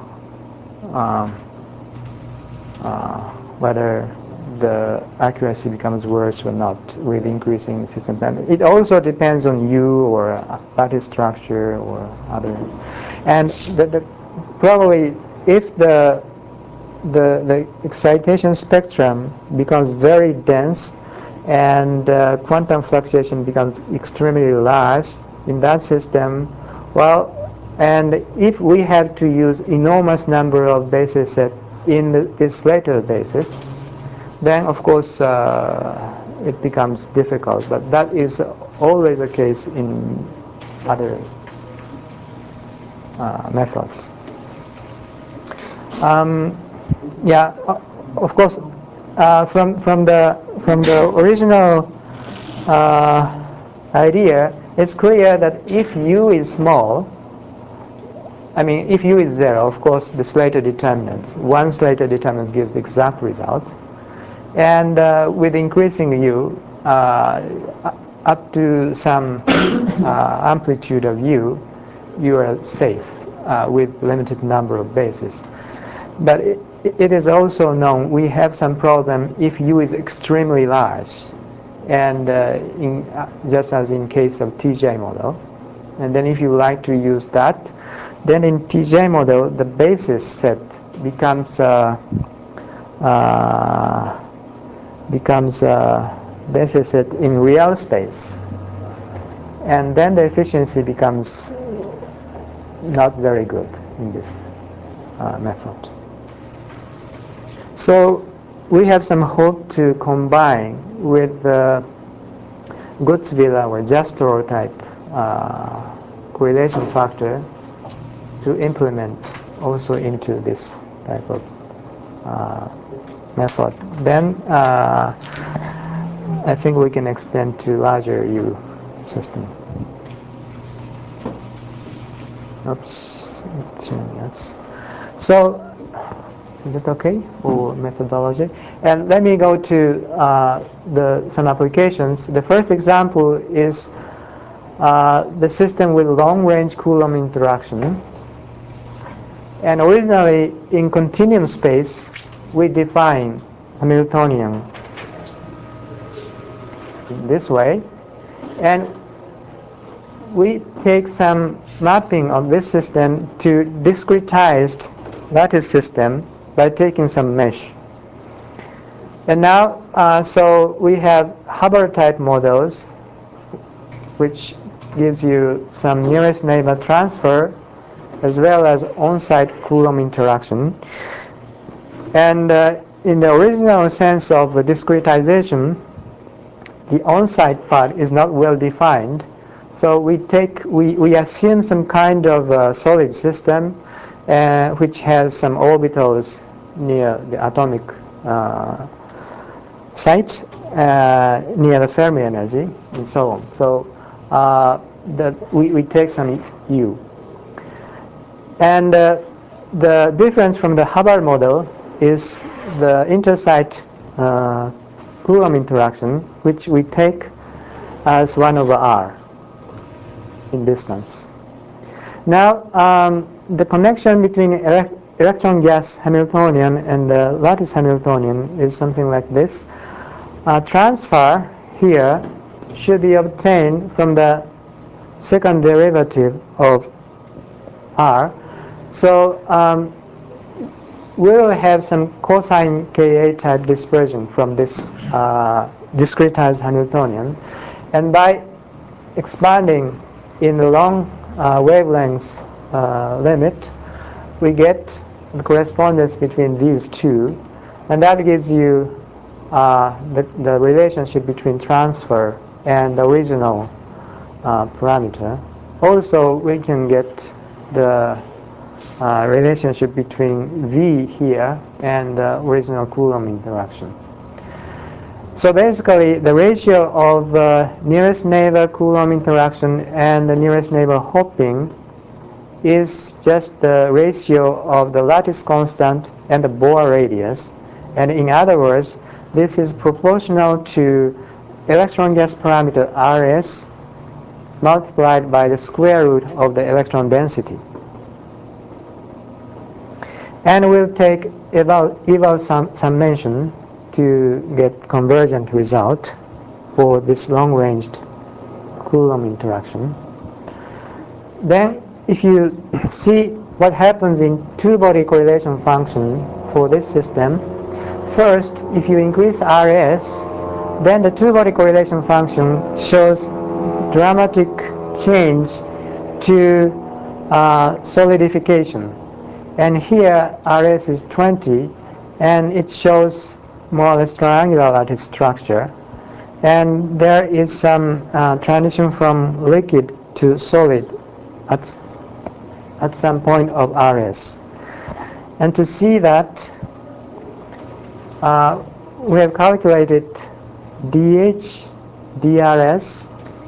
S1: whether the accuracy becomes worse or not with increasing system size. It also depends on U or lattice structure or others. And probably if the excitation spectrum becomes very dense and quantum fluctuation becomes extremely large in that system, well, and if we have to use enormous number of basis set in this later basis, then of course it becomes difficult. But that is always the case in other methods. Yeah, of course, from the original idea, it's clear that if U is small, I mean, if U is 0, of course, the Slater determinant, one Slater determinant gives the exact result. And with increasing U, up to some amplitude of U, you are safe with limited number of bases. But it is also known we have some problem if U is extremely large, and just as in case of TJ model. And then if you like to use that, then in TJ model, the basis set becomes basis set in real space, and then the efficiency becomes not very good in this method. So we have some hope to combine with Gutzwiller or Jastrow type correlation factor to implement also into this type of method. Then I think we can extend to larger U system. Oops, yes. So is it okay for methodology? And let me go to some applications. The first example is the system with long-range Coulomb interaction. And originally, in continuum space, we define Hamiltonian this way. And we take some mapping of this system to discretized lattice system by taking some mesh. And now, so we have Hubbard type models which gives you some nearest neighbor transfer as well as on-site Coulomb interaction. And in the original sense of discretization, the on-site part is not well defined. So we assume some kind of solid system which has some orbitals near the atomic site, near the Fermi energy, and so on. So we take some U. And the difference from the Hubbard model is the intersite Coulomb interaction, which we take as 1 over r in distance. Now, the connection between electron gas Hamiltonian and the lattice Hamiltonian is something like this. Transfer here should be obtained from the second derivative of r. So we will have some cosine Ka type dispersion from this discretized Hamiltonian. And by expanding in the long wavelength limit, we get the correspondence between these two, and that gives you the relationship between transfer and the original parameter. Also, we can get the relationship between V here and the original Coulomb interaction. So basically, the ratio of nearest neighbor Coulomb interaction and the nearest neighbor hopping is just the ratio of the lattice constant and the Bohr radius. And in other words, this is proportional to electron gas parameter Rs multiplied by the square root of the electron density. And we'll take eval summation to get convergent result for this long-ranged Coulomb interaction. Then if you see what happens in two-body correlation function for this system, first, if you increase Rs, then the two-body correlation function shows dramatic change to solidification. And here Rs is 20, and it shows more or less triangular lattice structure. And there is some transition from liquid to solid at some point of Rs. And to see that, we have calculated dH dRs.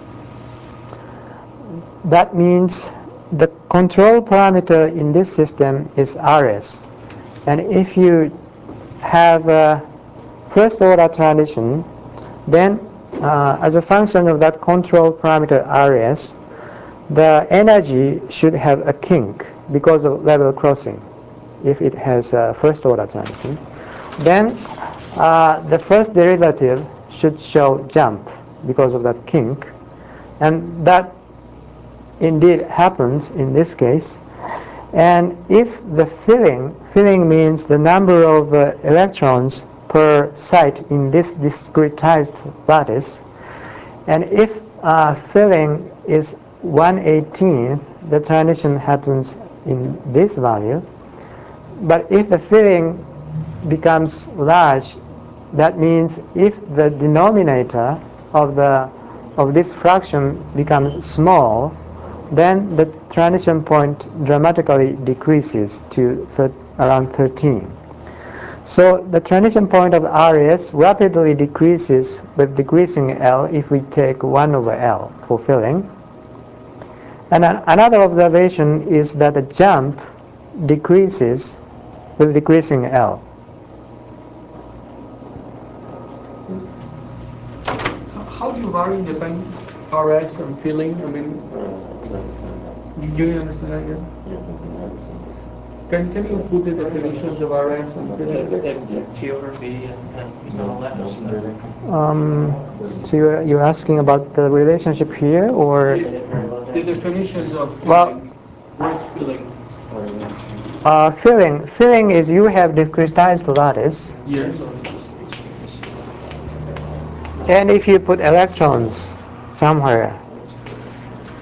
S1: That means the control parameter in this system is Rs. And if you have a first order transition, then as a function of that control parameter Rs, the energy should have a kink because of level crossing if it has a first order transition. Then the first derivative should show jump because of that kink, and that indeed happens in this case. And if the filling means the number of electrons per site in this discretized lattice, and if filling is 1/18, the transition happens in this value. But if the filling becomes large, that means if the denominator of this fraction becomes small, then the transition point dramatically decreases to around 13. So the transition point of Rs rapidly decreases with decreasing L if we take 1 over L for filling. And another observation is that the jump decreases with decreasing L.
S3: How do you vary independent Rs and filling? I mean, do you understand that again? Can you put the definitions of Rs and filling?
S5: Theory and all that.
S1: So you're asking about the relationship here, or
S3: The definitions of filling.
S1: Well,
S3: What's filling?
S1: filling is you have discretized lattice,
S3: Yes.
S1: and if you put electrons somewhere,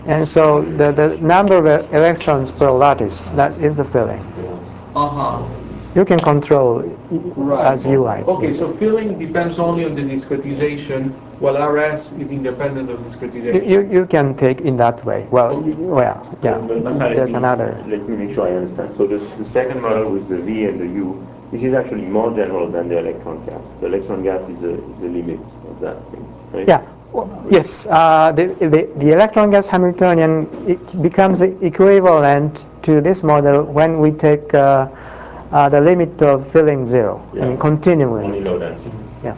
S1: And so the number of electrons per lattice, that is the filling.
S3: Uh-huh.
S1: You can control
S3: Right.
S1: as you like.
S3: Okay, so filling depends only on the discretization, while RS is independent of discretization.
S1: You can take in that way. Well,
S3: Okay.
S1: well, yeah.
S4: Masai,
S1: There's another.
S4: Let me make sure I understand. So the second model with the V and the U, this is actually more general than the electron gas. The electron gas is the limit of that thing, right?
S1: Yeah. Yes. The electron gas Hamiltonian, it becomes equivalent to this model when we take the limit of filling zero.
S4: Yeah.
S1: I mean, continually.
S4: Only low density.
S1: Yeah.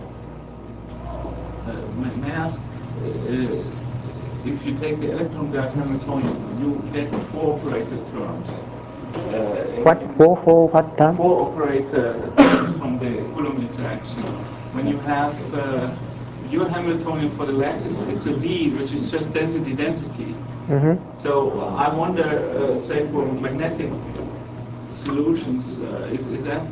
S7: May I ask, if you take the electron gas Hamiltonian, you get four operator terms.
S1: What for what term?
S7: Four operator terms from the Coulomb interaction. When you have your Hamiltonian for the lattice, it's a V, which is just density.
S1: Mm-hmm.
S7: So I wonder, say for magnetic solutions, is that?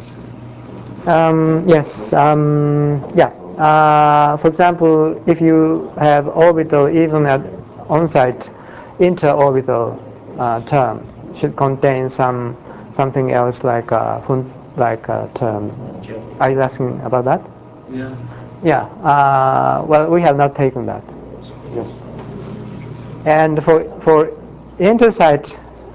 S1: Yes. Yeah. For example, if you have orbital, even at on-site interorbital term, should contain something else like a term. Are you asking about that?
S7: Yeah.
S1: Yeah. Well, we have not taken that.
S6: Yes.
S1: And for intersite,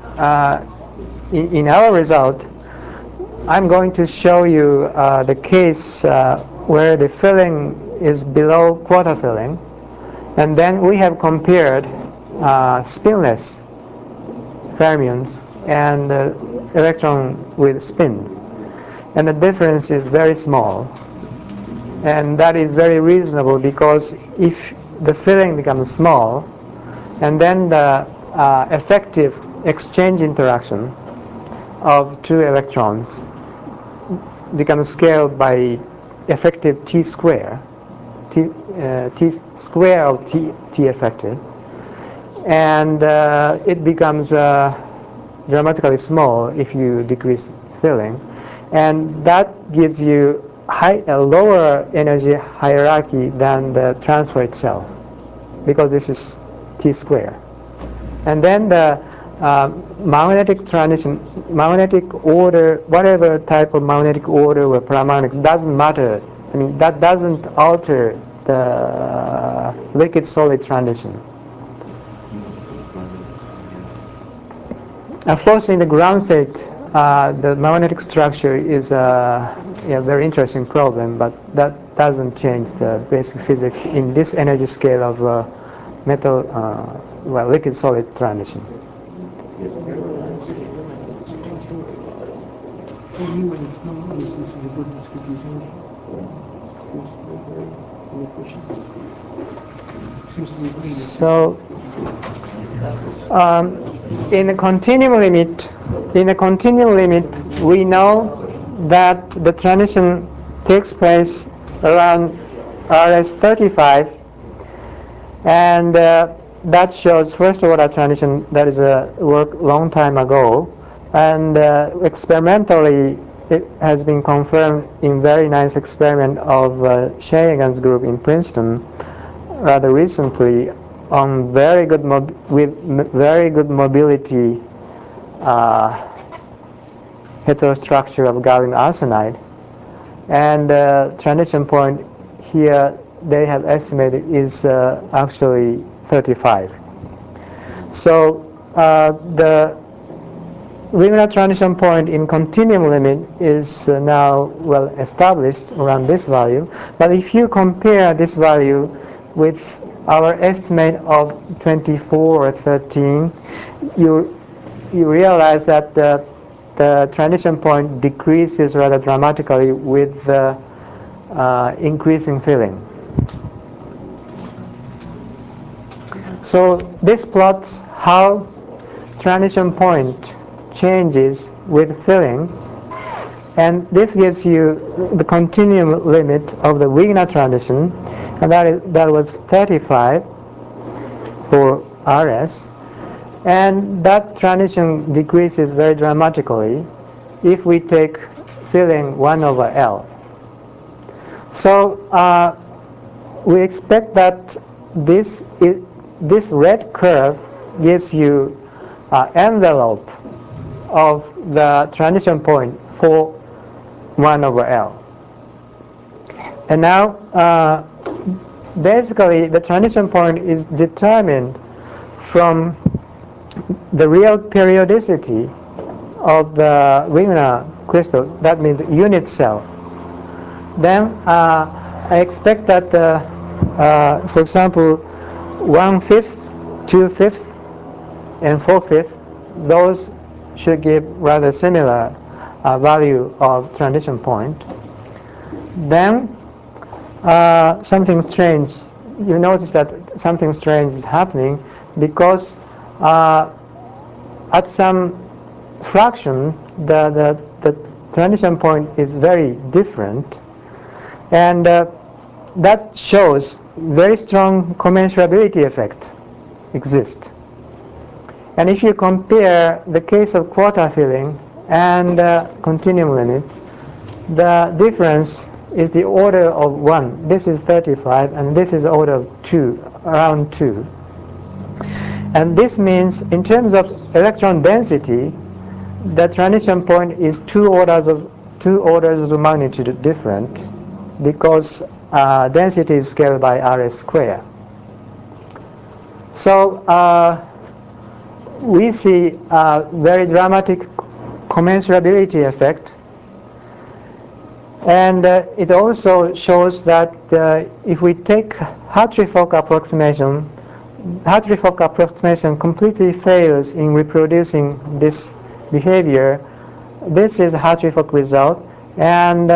S1: in our result, I'm going to show you the case where the filling is below quarter filling, and then we have compared spinless fermions and electron with spins, and the difference is very small, and that is very reasonable because if the filling becomes small, and then the effective exchange interaction of two electrons becomes scaled by effective t square, t square of t effective, and it becomes dramatically small if you decrease filling, and that gives you a lower energy hierarchy than the transfer itself, because this is t square. And then the magnetic transition, magnetic order, whatever type of magnetic order or paramagnetic, doesn't matter. I mean, that doesn't alter the liquid-solid transition. Of course, in the ground state, the magnetic structure is a very interesting problem, but that doesn't change the basic physics in this energy scale of metal, liquid-solid transition.
S8: Only when it's not used, this is a good distribution. Seems to be clean.
S1: So, in a continuum limit, we know that the transition takes place around RS35, and that shows first order transition. That is a work long time ago, and experimentally it has been confirmed in very nice experiment of Shayegan's group in Princeton rather recently on very good very good mobility heterostructure of gallium arsenide, and transition point here they have estimated is actually 35. So the Wigner transition point in continuum limit is now well established around this value, but if you compare this value with our estimate of 24 or 13, you realize that the transition point decreases rather dramatically with the increasing filling. So this plots how transition point changes with filling, and this gives you the continuum limit of the Wigner transition, and that was 35 for RS, and that transition decreases very dramatically if we take filling 1 over L. So we expect that this red curve gives you envelope of the transition point for 1 over L. And now, basically, the transition point is determined from the real periodicity of the Wigner crystal. That means unit cell. Then I expect that, for example, 1/5, 2/5, and 4/5, those should give rather similar value of transition point. Then something strange. You notice that something strange is happening because at some fraction the transition point is very different, and that shows very strong commensurability effect exists. And if you compare the case of quarter filling and continuum limit, the difference is the order of 1. This is 35 and this is order of 2, around 2. And this means in terms of electron density, the transition point is two orders of magnitude different, because density is scaled by Rs square. So we see a very dramatic commensurability effect, and it also shows that if we take Hartree-Fock approximation, Hartree-Fock approximation completely fails in reproducing this behavior. This is a Hartree-Fock result, and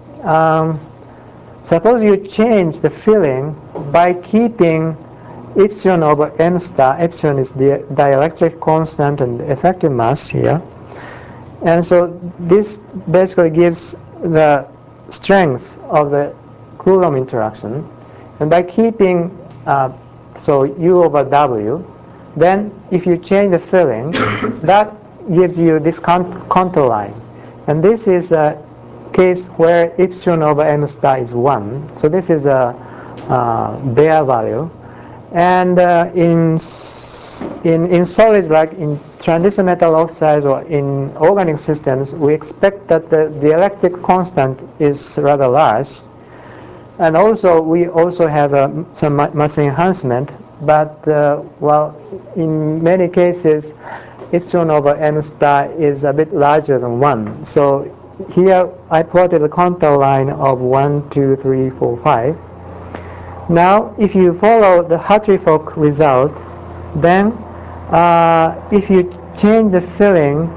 S1: suppose you change the filling by keeping epsilon over m star. Epsilon is the dielectric constant and effective mass here, and so this basically gives the strength of the Coulomb interaction. And by keeping so U over W, then if you change the filling, that gives you this contour line. And this is a case where epsilon over m star is 1. So this is a bare value. And in solids like in transition metal oxides or in organic systems, we expect that the dielectric constant is rather large. And also, we also have some mass enhancement, but well, in many cases, epsilon over m star is a bit larger than 1. So here I plotted a contour line of 1, 2, 3, 4, 5. Now, if you follow the Hartree-Fock result, then if you change the filling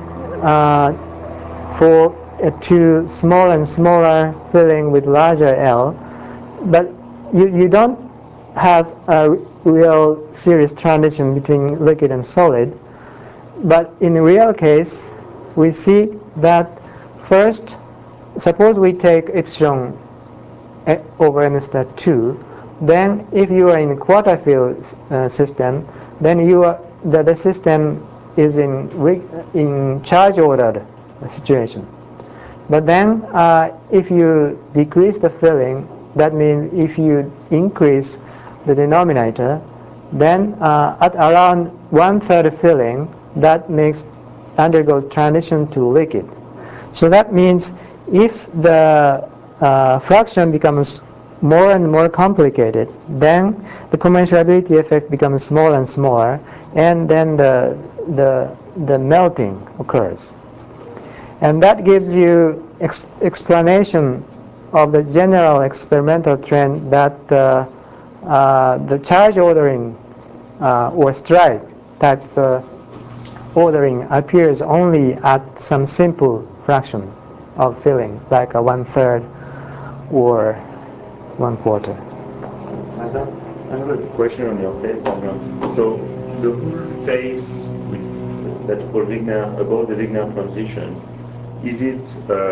S1: to small and smaller filling with larger L, but you don't have a real serious transition between liquid and solid. But in the real case, we see that first, suppose we take epsilon over m star 2, then if you are in a quarter field system, then the system is in charge ordered situation. But then if you decrease the filling, that means if you increase the denominator, then at around 1/3 filling, that undergoes transition to liquid. So that means if the fraction becomes more and more complicated, then the commensurability effect becomes smaller and smaller, and then the melting occurs. And that gives you explanation of the general experimental trend that the charge ordering or strike type ordering appears only at some simple fraction of filling, like a 1/3 or 1/4.
S4: I have a question on your phase formula. So the whole phase that's called Wigner, above the Wigner transition, is it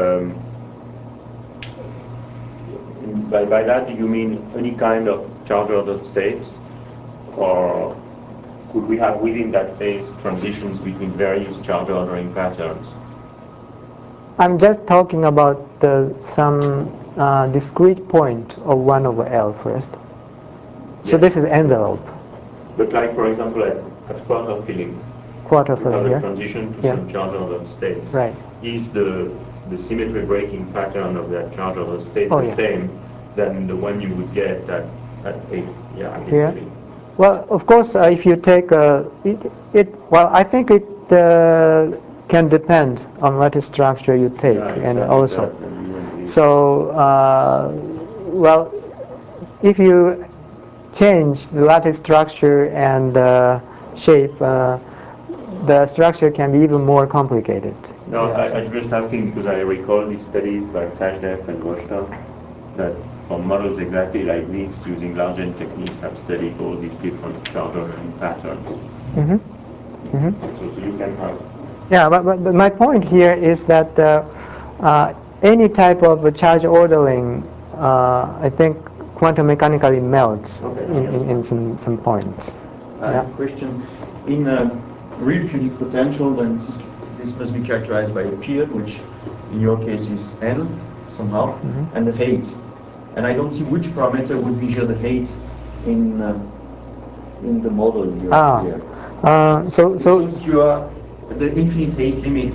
S4: by that do you mean any kind of charge ordered state, or could we have within that phase transitions between various charge ordering patterns?
S1: I'm just talking about some discrete point of 1 over L first. So
S4: Yes.
S1: this is envelope.
S4: But like, for example, at quarter filling,
S1: quarter
S4: you
S1: filling
S4: have a
S1: here.
S4: transition to
S1: Yeah.
S4: some charge order state.
S1: Right.
S4: Is the symmetry breaking pattern of that charge order state
S1: Oh,
S4: the
S1: yeah.
S4: same than the one you would get at 8? Yeah, I
S1: Here.
S4: filling.
S1: Well, of course, if you take well, I think it can depend on what structure you take,
S4: Yeah,
S1: and
S4: exactly
S1: also.
S4: that, and you and the-
S1: So, well, if you change the lattice structure and shape, the structure can be even more complicated.
S4: No,
S1: Yeah.
S4: I'm just asking because I recall these studies by Sajdev and Roshta that for models exactly like this, using large N techniques, have studied all these different charge ordering patterns.
S1: Mm-hmm. Mm-hmm.
S4: So you can have.
S1: Yeah, but my point here is that any type of charge ordering, I think, quantum mechanically melts in some points. Yeah.
S9: Question. In real periodic potential, then this must be characterized by a period, which in your case is n somehow, and the height. And I don't see which parameter would measure the height in the model you have here.
S1: So
S9: Since you are the infinite height limit.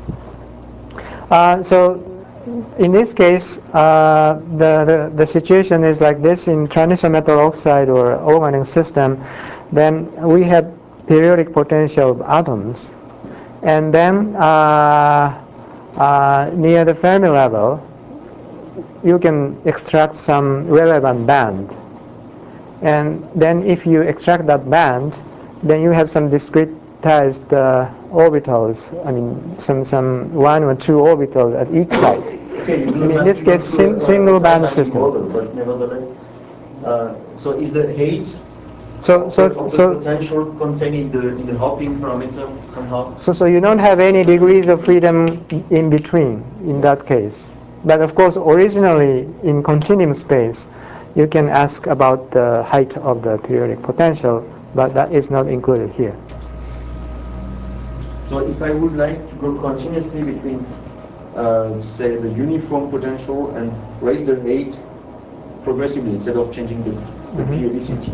S1: So in this case, the situation is like this in transition metal oxide or organic system. Then we have periodic potential of atoms, and then near the Fermi level, you can extract some relevant band. And then if you extract that band, then you have some discretized orbitals. I mean, some one or two orbitals at each side.
S9: Okay,
S1: in this case, single band system.
S9: Model, but nevertheless, so is the height
S1: So
S9: of the potential contained in the hopping parameter somehow?
S1: So you don't have any degrees of freedom in between in that case. But of course, originally in continuum space, you can ask about the height of the periodic potential, but that is not included here.
S9: So if I would like to go continuously between, say, the uniform potential and raise the height progressively instead of changing the periodicity,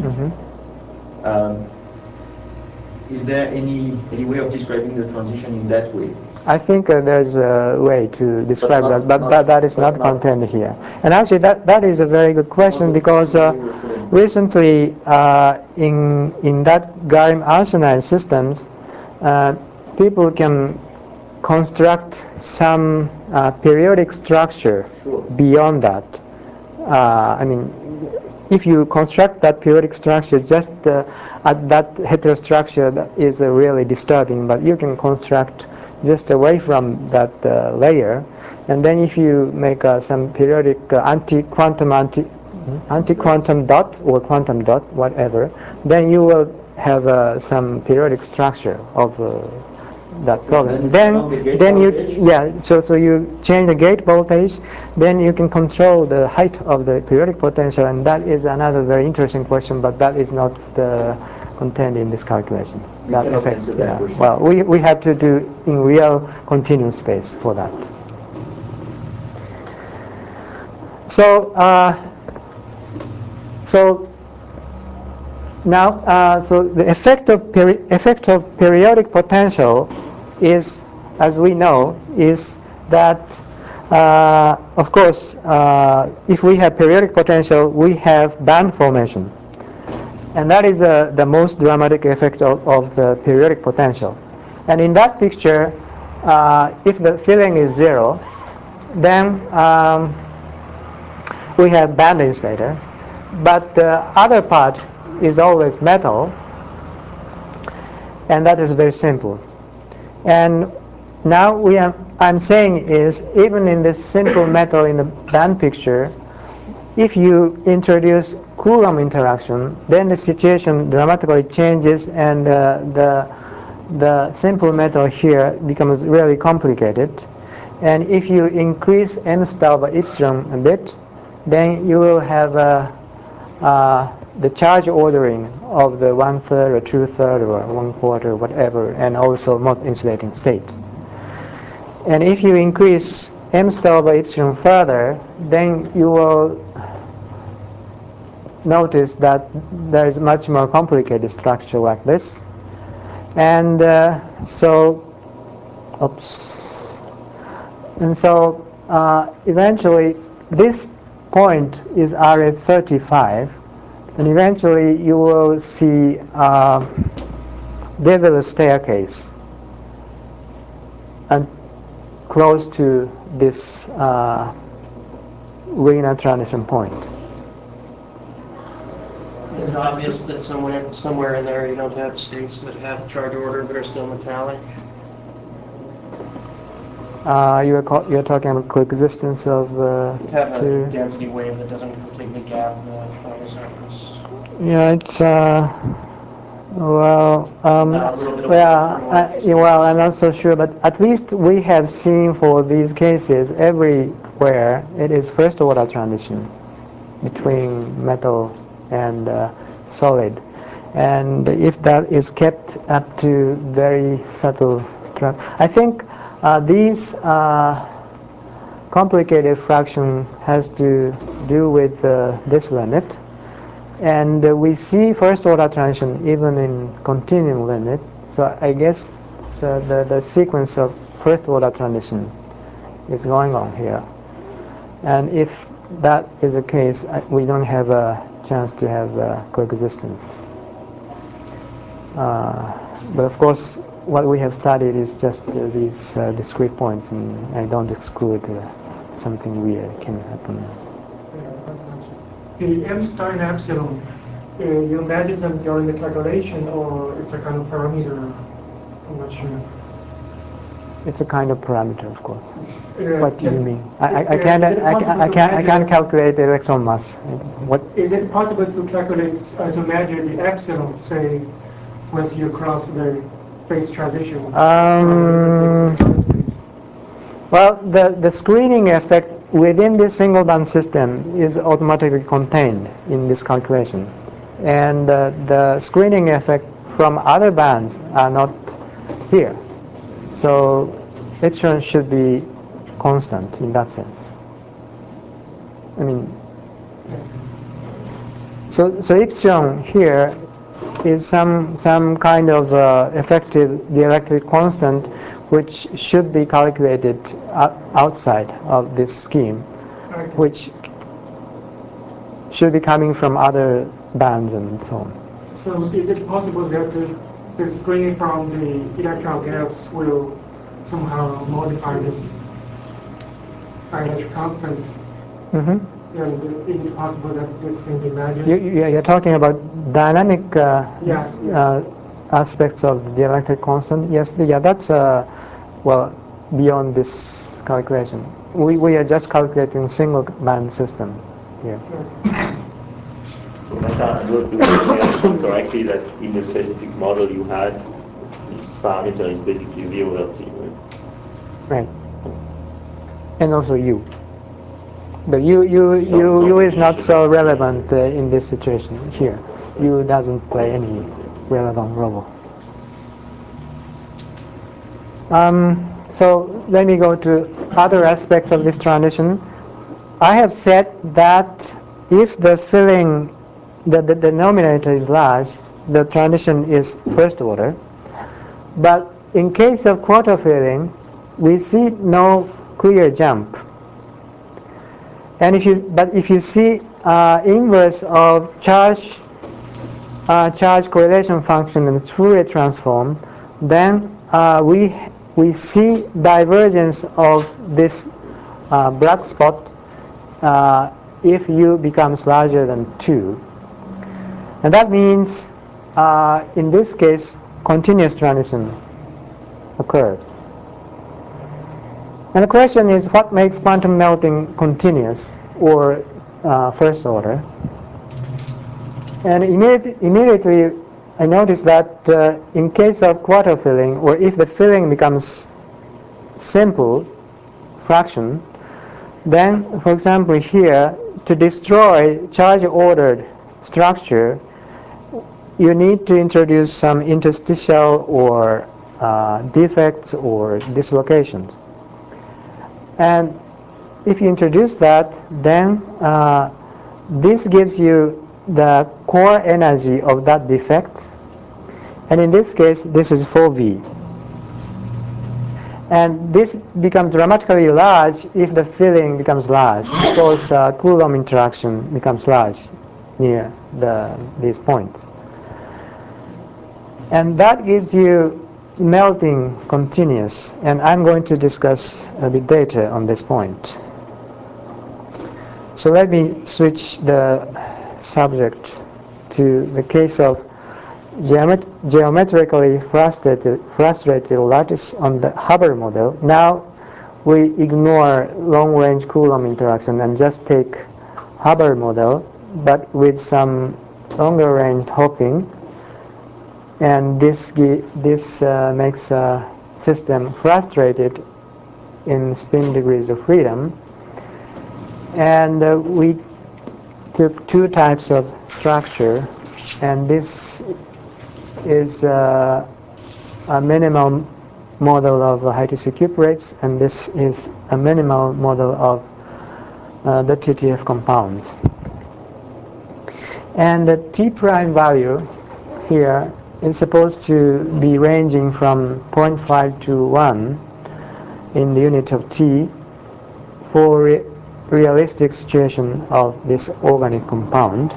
S9: is there any way of describing the transition in that way?
S1: I think there's a way to describe but that is not contained here. And actually, that is a very good question because recently in that gallium arsenide systems, people can construct some periodic structure beyond that. I mean, if you construct that periodic structure just at that heterostructure, that is really disturbing, but you can construct just away from that layer, and then if you make some periodic anti-quantum dot or quantum dot, whatever, then you will have some periodic structure of that problem. Then you so you change the gate voltage, then you can control the height of the periodic potential, and that is another very interesting question, but that is not contained in this calculation. That effect. Yeah. Well, we have to do in real continuum space for that. So now, so the effect of periodic potential is, as we know, is that of course, if we have periodic potential, we have band formation, and that is the most dramatic effect of the periodic potential. And in that picture, if the filling is 0, then we have band insulator, but the other part is always metal, and that is very simple. And now I'm saying is, even in this simple metal in the band picture, if you introduce Coulomb interaction, then the situation dramatically changes, and the simple metal here becomes really complicated. And if you increase m star by epsilon a bit, then you will have the charge ordering of the 1/3 or 2/3 or 1/4, whatever, and also not insulating state. And if you increase m star by epsilon further, then you will notice that there is much more complicated structure like this. And oops. And so eventually this point is RA35, and eventually you will see Dirichlet staircase and close to this Wigner transition point.
S10: Is it obvious that somewhere in there you don't have states that have charge order but are still metallic?
S1: You're talking about coexistence of
S10: Have a
S1: two.
S10: density wave that doesn't completely gap the photosurface.
S1: Yeah, it's well,
S10: A little bit of
S1: well, I'm not so sure, but at least we have seen for these cases everywhere it is first order transition between metal and solid, and if that is kept up to very subtle I think these complicated fraction has to do with this limit. And we see first order transition even in continuum limit. So I guess the sequence of first order transition is going on here. And if that is the case, we don't have a chance to have coexistence. But of course, what we have studied is just these discrete points, and I don't exclude something weird can happen.
S8: The Einstein epsilon, you imagine them during the calculation, or it's a kind of parameter? I'm not sure.
S1: It's a kind of parameter, of course. What do
S8: Can-
S1: you mean?
S8: is it possible
S1: I
S8: to
S1: can't
S8: measure-
S1: calculate the electron mass. What?
S8: Is it possible to calculate, to measure the epsilon, say, once you cross the phase transition?
S1: Well, the screening effect within this single band system is automatically contained in this calculation. And the screening effect from other bands are not here. So epsilon should be constant in that sense. I mean, so epsilon here is some kind of effective dielectric constant which should be calculated outside of this scheme, which should be coming from other bands and so on.
S8: So is it possible that the screening from the electron gas will somehow modify this dielectric constant?
S1: Mm-hmm.
S8: And is it possible that this can be measured?
S1: You're talking about dynamic
S8: Yes.
S1: aspects of the dielectric constant. Yes, that's well beyond this calculation. We are just calculating single band system here.
S4: So Mata, do you understand correctly that in the specific model you had, this parameter is basically VOLT, right?
S1: Right. And also U. But U is not so relevant in this situation here. U doesn't play any relevant role. So let me go to other aspects of this transition. I have said that if the filling, the denominator is large, the transition is first order. But in case of quarter filling, we see no clear jump. And if you see inverse of charge correlation function and its Fourier transform, then we see divergence of this black spot if U becomes larger than 2. And that means in this case continuous transition occurred. And the question is, what makes quantum melting continuous or first order? And immediately I noticed that in case of quarter filling, or if the filling becomes simple fraction, then, for example, here, to destroy charge-ordered structure, you need to introduce some interstitial or defects or dislocations. And if you introduce that, then this gives you the core energy of that defect. And in this case, this is 4V. And this becomes dramatically large if the filling becomes large, because Coulomb interaction becomes large near these points. And that gives you melting continuous, and I'm going to discuss a bit later on this point. So let me switch the subject to the case of geometrically frustrated lattice on the Hubbard model. Now we ignore long-range Coulomb interaction and just take Hubbard model, but with some longer-range hopping, and this makes a system frustrated in spin degrees of freedom. And we took two types of structure, and this is a minimal model of high-TC cuprates, and this is a minimal model of the TTF compounds. And the T prime value here is supposed to be ranging from 0.5 to 1 in the unit of T for realistic situation of this organic compound.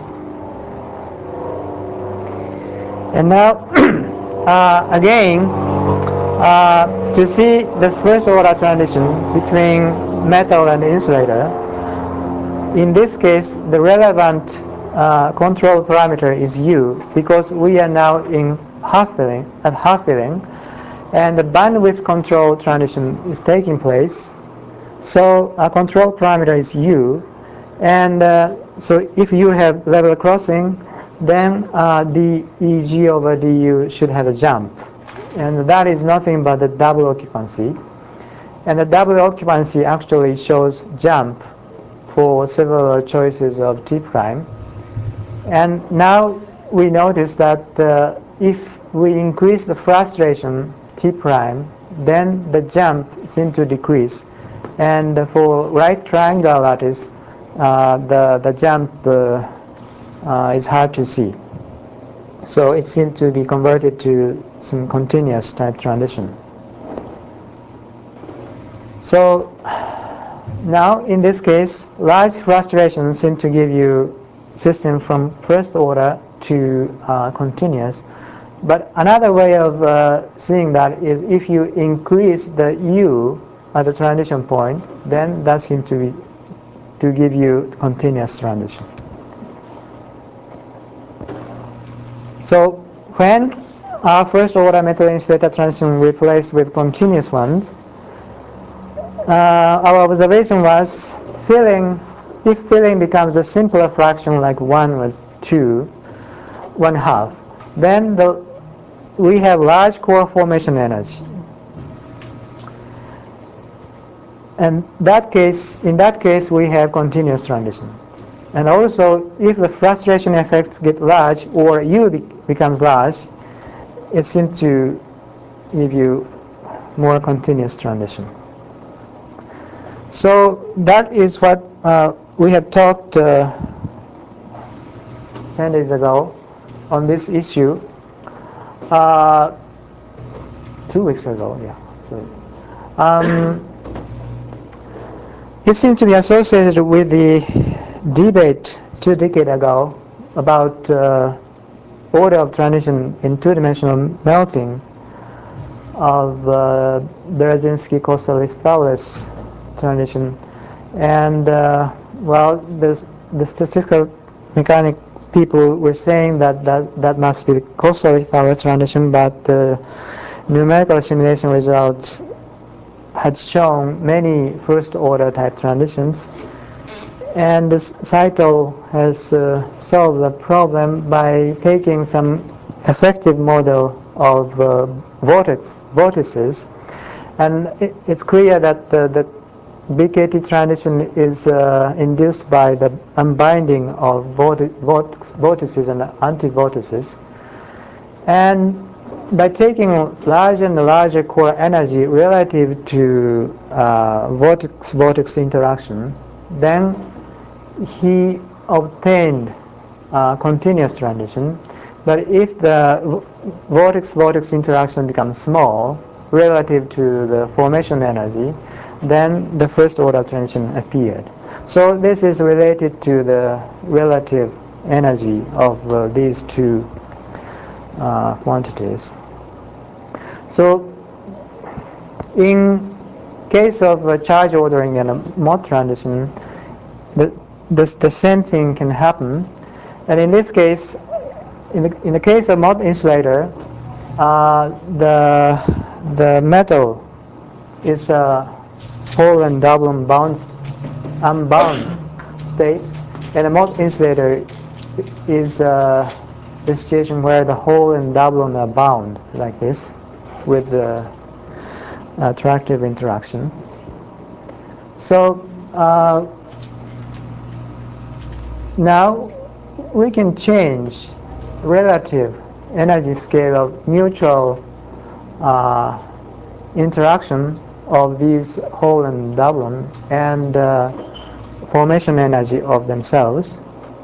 S1: And now, again, to see the first order transition between metal and insulator, in this case, the relevant control parameter is U, because we are now in half filling, and the bandwidth control transition is taking place. So our control parameter is U, and so if you have level crossing, then dEg over du should have a jump, and that is nothing but the double occupancy, and the double occupancy actually shows jump for several choices of T prime. And now we notice that if we increase the frustration T prime, then the jump seems to decrease, and for right triangular lattice, the jump is hard to see. So it seems to be converted to some continuous type transition. So now in this case, large frustrations seem to give you system from first order to continuous. But another way of seeing that is if you increase the U at the transition point, then that seems to give you continuous transition. So when our first order metal insulator transition replaced with continuous ones, our observation was if filling becomes a simpler fraction like 1 or 2, 1/2, then we have large core formation energy. And in that case, we have continuous transition. And also, if the frustration effects get large or U becomes large, it seems to give you more continuous transition. So that is what we have talked 10 days ago on this issue. 2 weeks ago, yeah. It seems to be associated with the debate 2 decades ago about order of transition in two-dimensional melting of Berezinski-Kosterlitz-Thouless transition, and well, the statistical mechanics people were saying that must be the Kosterlitz-Thouless transition, but numerical simulation results had shown many first-order type transitions, and Saito has solved the problem by taking some effective model of vortices, and it's clear that the BKT transition is induced by the unbinding of vortices and anti-vortices, and by taking larger and larger core energy relative to vortex interaction, then he obtained continuous transition, But if the vortex-vortex interaction becomes small relative to the formation energy, then the first order transition appeared. So this is related to the relative energy of these two quantities. So in case of charge ordering and a Mott transition, the same thing can happen. And in this case, in the case of Mott insulator, the metal is a whole and double unbound state, and a Mott insulator is the situation where the whole and double are bound like this with the attractive interaction. So now we can change relative energy scale of mutual interaction of these whole and double and formation energy of themselves.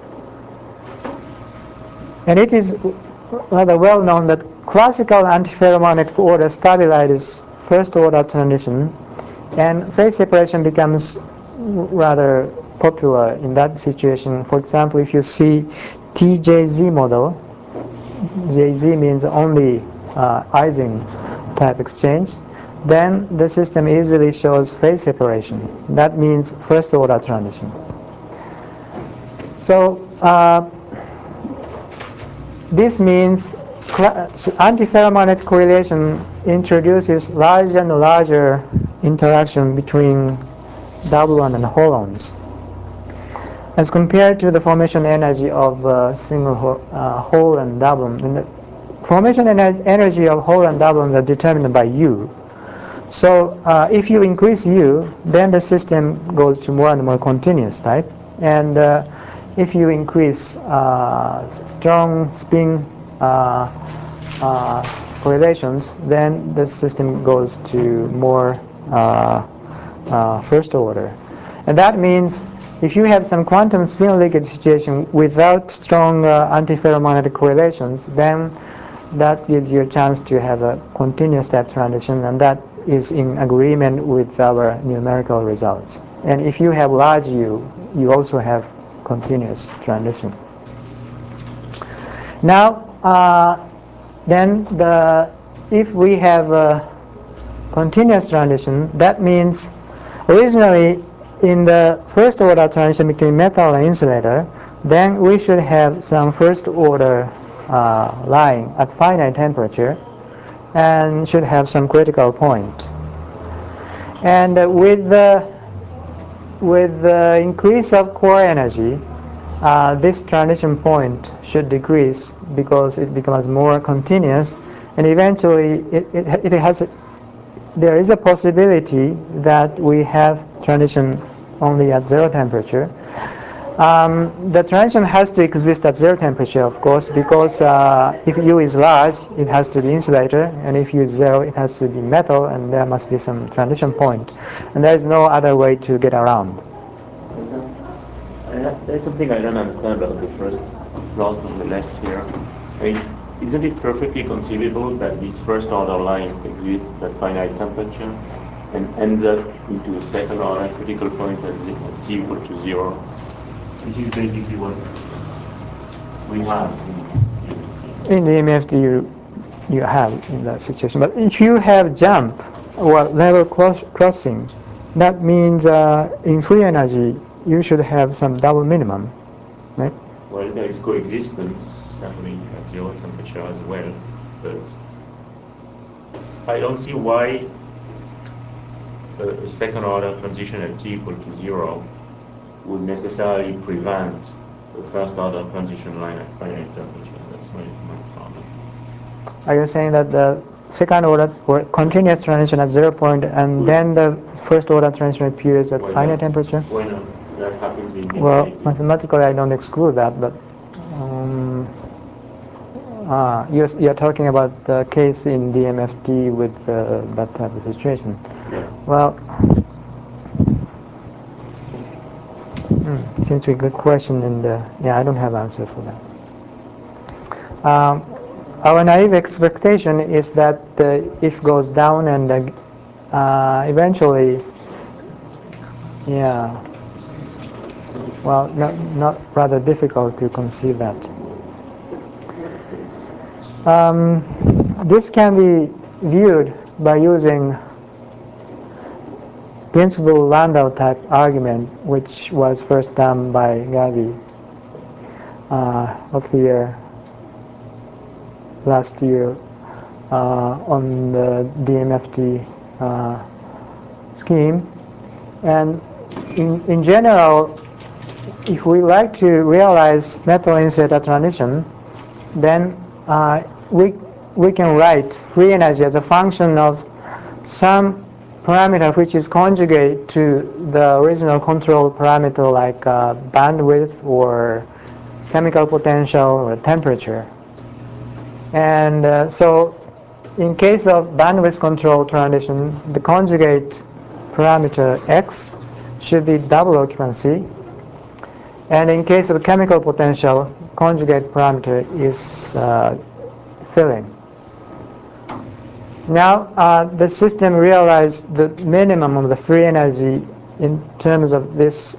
S1: And it is rather well known that classical antiferromagnetic order stabilizes first order transition, and phase separation becomes rather popular in that situation. For example, if you see TJZ model, JZ means only Ising type exchange, then the system easily shows phase separation. That means first order transition. So this means antiferromagnetic correlation introduces larger and larger interaction between double-ion and holons as compared to the formation energy of single hole and double. And the formation energy of hole and double are determined by U. So if you increase U, then the system goes to more and more continuous type. And if you increase strong spin correlations, then the system goes to more first order. And that means if you have some quantum spin leakage situation without strong antiferromagnetic correlations, then that gives you a chance to have a continuous step transition, and that is in agreement with our numerical results. And if you have large U, you also have continuous transition. Now, then if we have a continuous transition, that means originally in the first order transition between metal and insulator, then we should have some first order lying at finite temperature and should have some critical point. And with the increase of core energy, this transition point should decrease because it becomes more continuous, and eventually there is a possibility that we have transition only at zero temperature. The transition has to exist at zero temperature, of course, because if U is large, it has to be insulator, and if U is zero, it has to be metal, and there must be some transition point. And there is no other way to get around.
S4: There's something I don't understand about the first plot on the left here. Isn't it perfectly conceivable that this first order line exists at finite temperature and ends up into a second order critical point at t equal to 0? This is basically what we have
S1: in the MFT you have in that situation. But if you have jump or level crossing, that means in free energy you should have some double minimum, right?
S4: Well, there is coexistence certainly at zero temperature as well, but I don't see why a second order transition at t equal to 0 would necessarily prevent the first order transition line at finite temperature. That's my problem.
S1: Are you saying that the second order or continuous transition at 0 point and then the first order transition appears at finite temperature?
S4: Why not? That happens in
S1: well, mathematically I don't exclude that, but you're talking about the case in DMFT with that type of situation.
S4: Yeah.
S1: Well, seems to be a good question, and yeah, I don't have an answer for that. our naive expectation is that if goes down and eventually, yeah, well, not rather difficult to conceive that. This can be viewed by using principal Landau type argument, which was first done by Gavi last year on the DMFT scheme. And in general, if we like to realize metal insulator transition, then we can write free energy as a function of some parameter which is conjugate to the original control parameter, like bandwidth or chemical potential or temperature. And so in case of bandwidth control transition, the conjugate parameter X should be double occupancy. And in case of chemical potential, conjugate parameter is filling. Now the system realized the minimum of the free energy in terms of this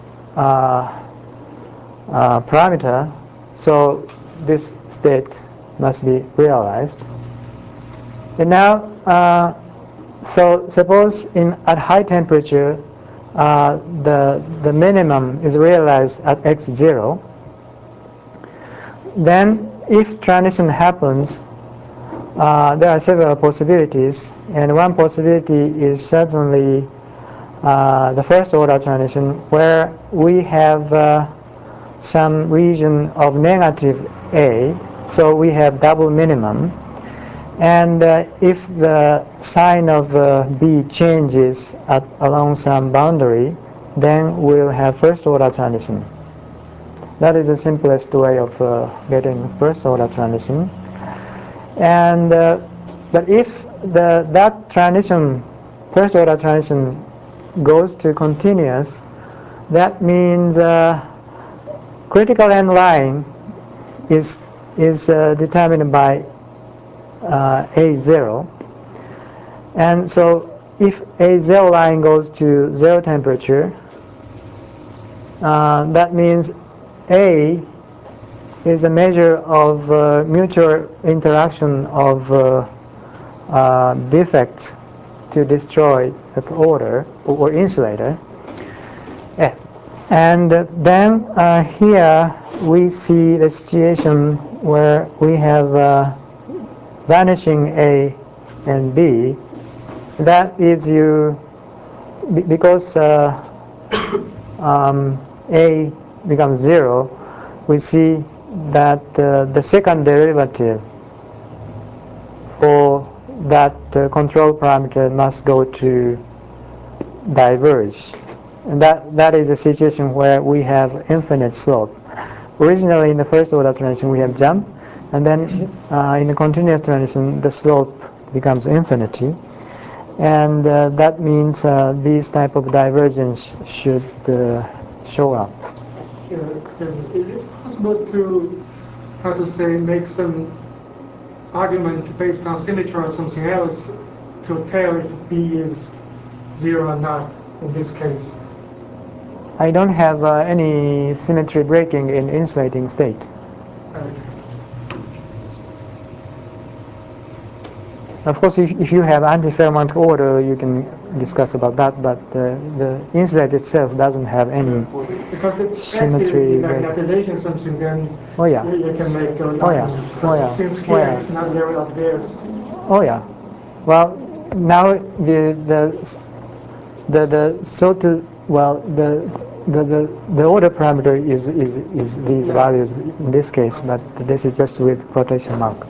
S1: parameter, so this state must be realized. And now, so suppose at high temperature, the minimum is realized at x0. Then, if transition happens, there are several possibilities, and one possibility is certainly the first order transition, where we have some region of negative A, so we have double minimum. And if the sign of B changes along some boundary, then we'll have first order transition. That is the simplest way of getting first order transition. And but if that transition, first order transition, goes to continuous, that means critical end line is determined by A0. And so if A0 line goes to 0 temperature, that means A is a measure of mutual interaction of defects to destroy the order or insulator. And then here we see the situation where we have vanishing A and B. That is because A becomes 0, we see that the second derivative for that control parameter must go to diverge. And that is a situation where we have infinite slope. Originally in the first order transition we have jump, and then in the continuous transition the slope becomes infinity. And that means these type of divergence should show up.
S8: Is it possible to, how to say, make some argument based on symmetry or something else to tell if B is 0 or not in this case?
S1: I don't have any symmetry breaking in insulating state. Of course, if you have anti-Fermat order, you can discuss about that, but the insulator itself doesn't have any symmetry.
S8: Because if magnetization something, then you can make those arguments. Since here it's not very obvious.
S1: Oh yeah. Well, now the order parameter is these values in this case, but this is just with quotation mark.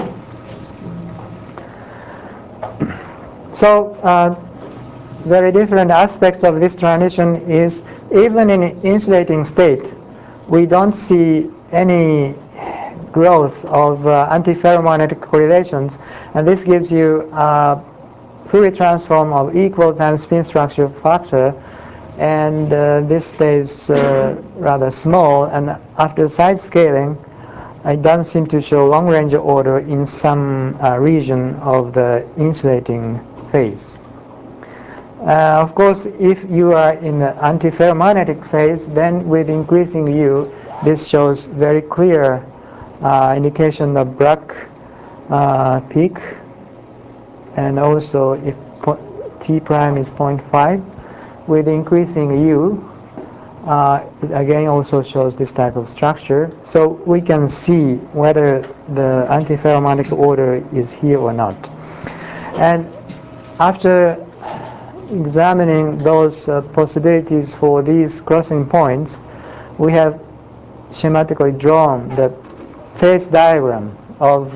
S1: So very different aspects of this transition is, even in insulating state, we don't see any growth of anti-ferromagnetic correlations, and this gives you a Fourier transform of equal times spin structure factor, and this stays rather small, and after side scaling it doesn't seem to show long-range order in some region of the insulating phase. Of course, if you are in the antiferromagnetic phase, then with increasing U, this shows very clear indication of Bragg peak, and also if T prime is 0.5, with increasing U, it again also shows this type of structure. So we can see whether the antiferromagnetic order is here or not. And after examining those possibilities for these crossing points, we have schematically drawn the phase diagram of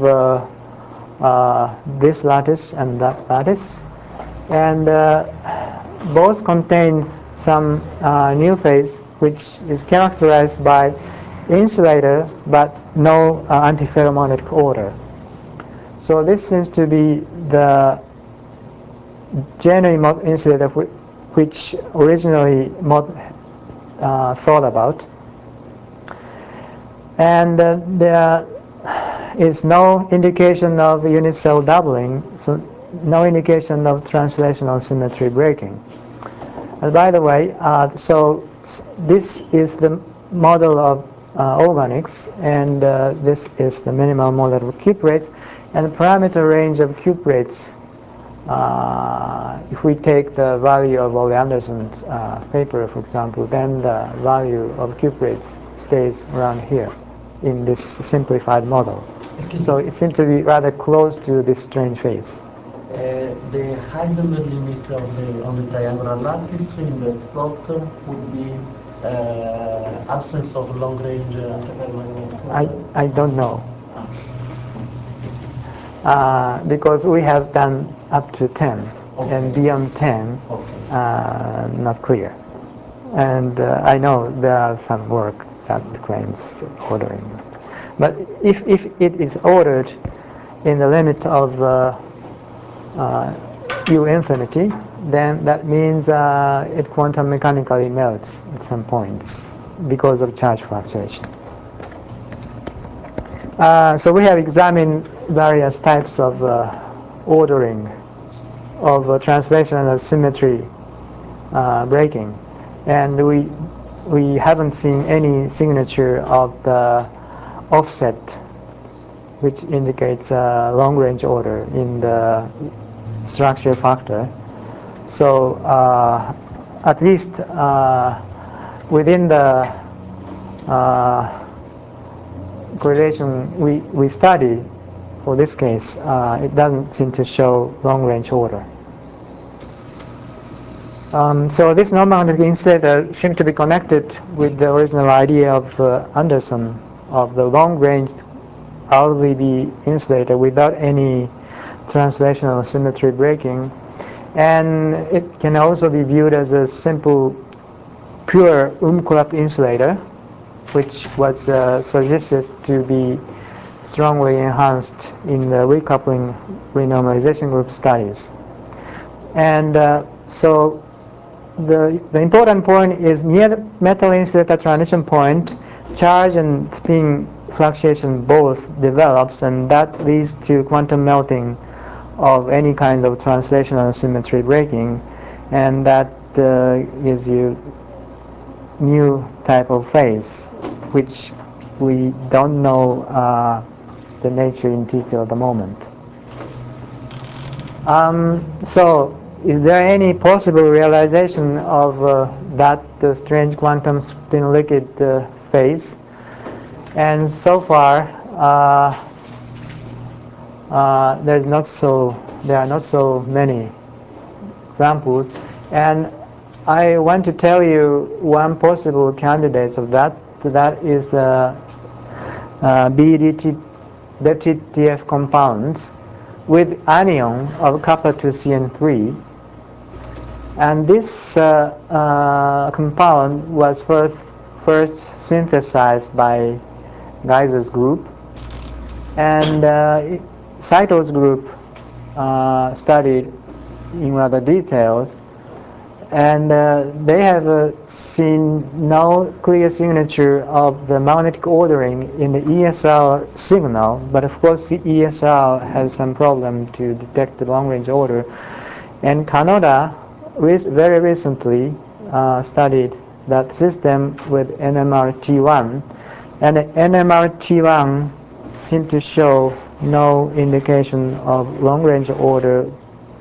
S1: this lattice and that lattice, and both contain some new phase which is characterized by insulator but no antiferromagnetic order. So this seems to be the genuine insulator which originally thought about. And there is no indication of unit cell doubling, so no indication of translational symmetry breaking. And by the way, so this is the model of organics, and this is the minimal model of cuprates, and the parameter range of cuprates, if we take the value of Ole Anderson's paper, for example, then the value of cuprates stays around here in this simplified model. So it seems to be rather close to this strange phase.
S11: The Heisenberg limit on the triangular lattice in the plot would be absence of long-range antiferromagnetic.
S1: I don't know. Because we have done up to 10, okay, and beyond 10, okay, not clear. And I know there are some work that claims ordering. But if it is ordered in the limit of U infinity, then that means it quantum mechanically melts at some points because of charge fluctuation. So we have examined various types of ordering of translational symmetry breaking, and we haven't seen any signature of the offset which indicates long-range order in the structure factor. So at least within the correlation we study for this case, it doesn't seem to show long-range order. So this non-magnetic insulator seems to be connected with the original idea of Anderson of the long-range RVB insulator without any translational symmetry breaking, and it can also be viewed as a simple pure Umklapp insulator, which was suggested to be strongly enhanced in the recoupling renormalization group studies. And so the important point is near the metal insulator transition point, charge and spin fluctuation both develops, and that leads to quantum melting of any kind of translational symmetry breaking, and that gives you new type of phase, which we don't know the nature in detail at the moment. So is there any possible realization of that strange quantum spin liquid phase? And so far there are not so many examples, and I want to tell you one possible candidate of that. That is BDTF compounds with anion of copper to CN3, and this compound was first synthesized by Geiser's group, and Saito's group studied in rather details, and they have seen no clear signature of the magnetic ordering in the ESR signal, but of course the ESR has some problem to detect the long-range order. And Kanoda very recently studied that system with NMR-T1, and the NMR-T1 seemed to show no indication of long-range order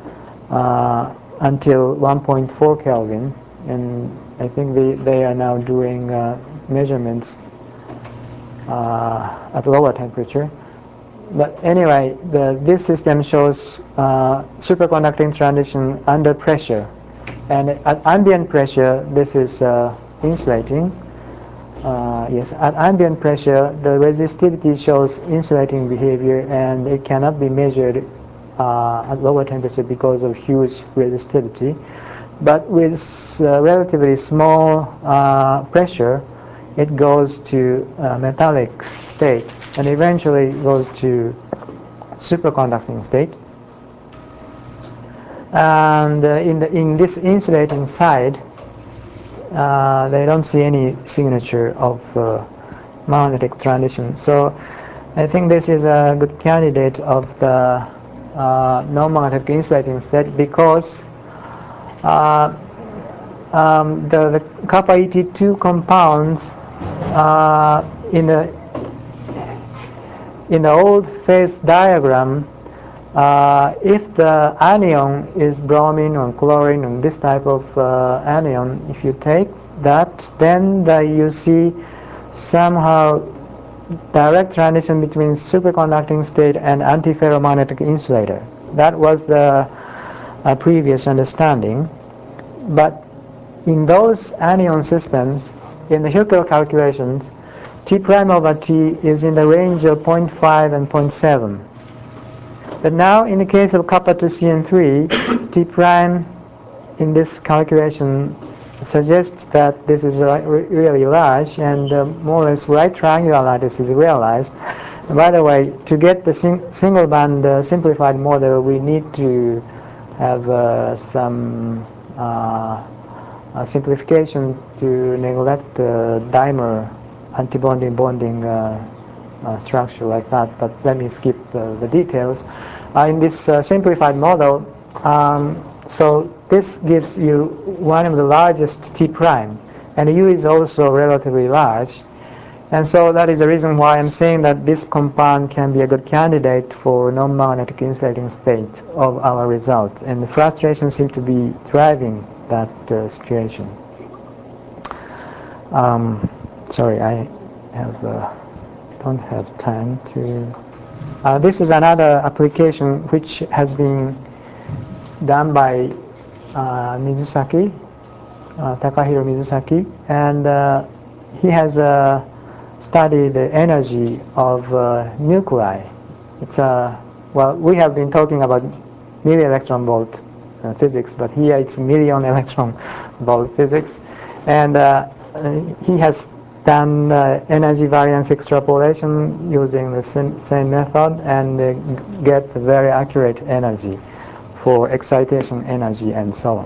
S1: until 1.4 Kelvin, and I think they are now doing measurements at lower temperature. But anyway, this system shows superconducting transition under pressure, and at ambient pressure this is insulating. Yes, at ambient pressure the resistivity shows insulating behavior, and it cannot be measured at lower temperature because of huge resistivity. But with relatively small pressure, it goes to metallic state and eventually goes to superconducting state. And in this insulating side, they don't see any signature of magnetic transition. So I think this is a good candidate of the non-magnetic insulating state, because the kappa ET2 compounds in the old phase diagram, if the anion is bromine or chlorine or this type of anion, if you take that, then you see somehow direct transition between superconducting state and antiferromagnetic insulator. That was the previous understanding. But in those anion systems, in the Huckel calculations, T prime over T is in the range of 0.5 and 0.7. But now in the case of kappa 2CN3, T prime in this calculation suggests that this is really large, and more or less right triangular lattice is realized. And by the way, to get the single band simplified model, we need to have some simplification to neglect the dimer antibonding bonding structure like that, but let me skip the details. In this simplified model, so this gives you one of the largest T prime, and U is also relatively large, and so that is the reason why I'm saying that this compound can be a good candidate for non-magnetic insulating state of our result, and the frustration seems to be driving that situation. Sorry, I don't have time to. This is another application which has been done by Mizusaki, Takahiro Mizusaki, and he has studied the energy of nuclei. It's well, we have been talking about milli-electron volt physics, but here it's million electron volt physics, and he has done energy variance extrapolation using the same method, and get very accurate energy for excitation energy and so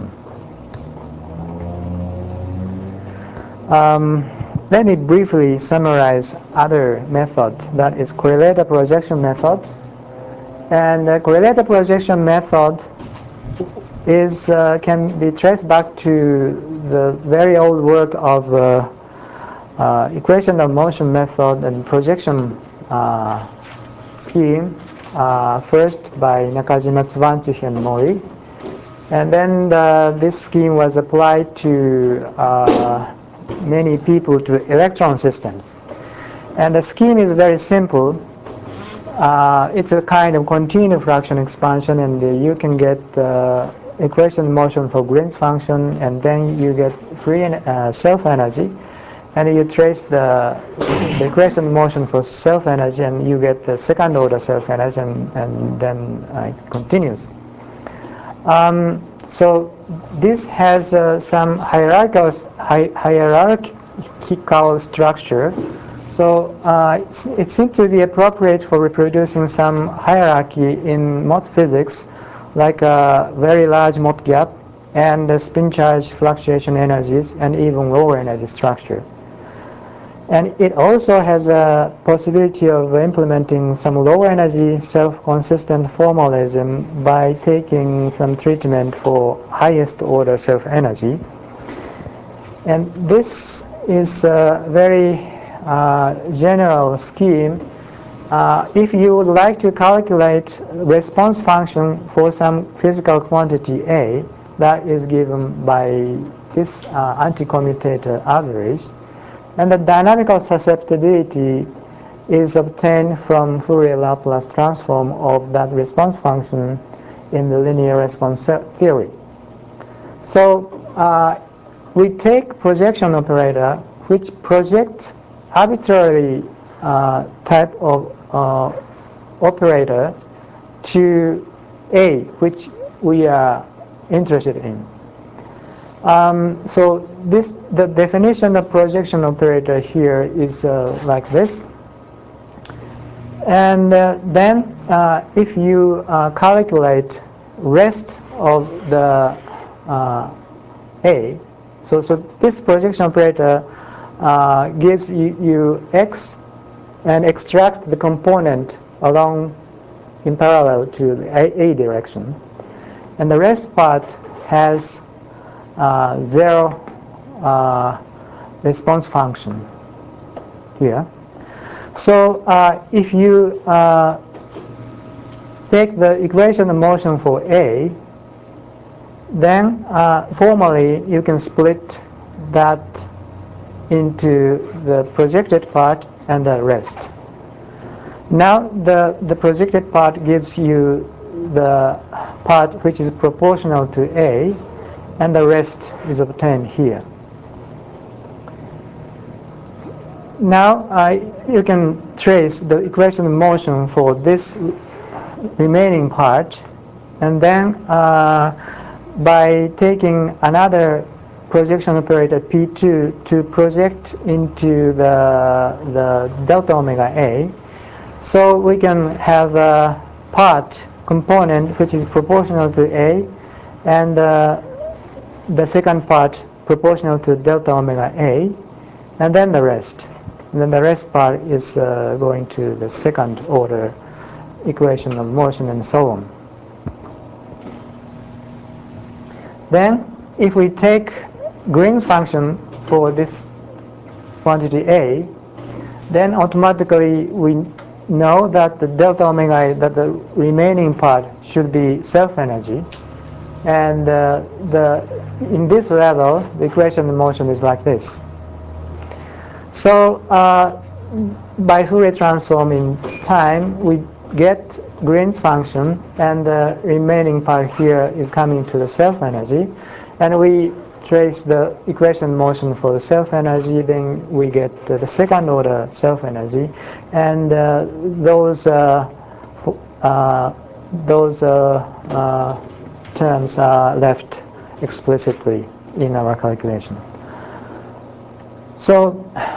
S1: on. Let me briefly summarize other method, that is correlator projection method. And the correlator projection method is can be traced back to the very old work of equation of motion method and projection scheme, first by Nakajima, Tsuvanchich, and Mori. And then this scheme was applied to many people to electron systems. And the scheme is very simple. It's a kind of continuous fraction expansion, and you can get equation motion for Green's function, and then you get free self-energy, and you trace the equation motion for self-energy, and you get the second order self-energy, and then it continues. So this has some hierarchical structure. So it seems to be appropriate for reproducing some hierarchy in Mott physics, like a very large Mott gap, and the spin charge fluctuation energies, and even lower energy structure. And it also has a possibility of implementing some lower energy self-consistent formalism by taking some treatment for highest order self-energy. And this is a very general scheme. If you would like to calculate response function for some physical quantity A that is given by this anti-commutator average, and the dynamical susceptibility is obtained from Fourier Laplace transform of that response function in the linear response theory. So we take projection operator which projects arbitrary type of operator to A, which we are interested in. So the definition of projection operator here is like this. And then if you calculate rest of the A, so this projection operator gives you X and extract the component along in parallel to the A direction. And the rest part has zero response function here. So if you take the equation of motion for A, then formally you can split that into the projected part and the rest. Now the projected part gives you the part which is proportional to A, and the rest is obtained here. Now you can trace the equation of motion for this remaining part, and then by taking another projection operator P2 to project into the delta omega A, so we can have a part component which is proportional to A, and the second part proportional to delta omega A, and then the rest. And then the rest part is going to the second order equation of motion and so on. Then if we take Green's function for this quantity A, then automatically we know that the delta omega A, that the remaining part should be self-energy. And in this level, the equation of motion is like this. So by Fourier transform in time, we get Green's function, and the remaining part here is coming to the self-energy. And we trace the equation of motion for the self-energy, then we get the second order self-energy. And those terms are left explicitly in our calculation. So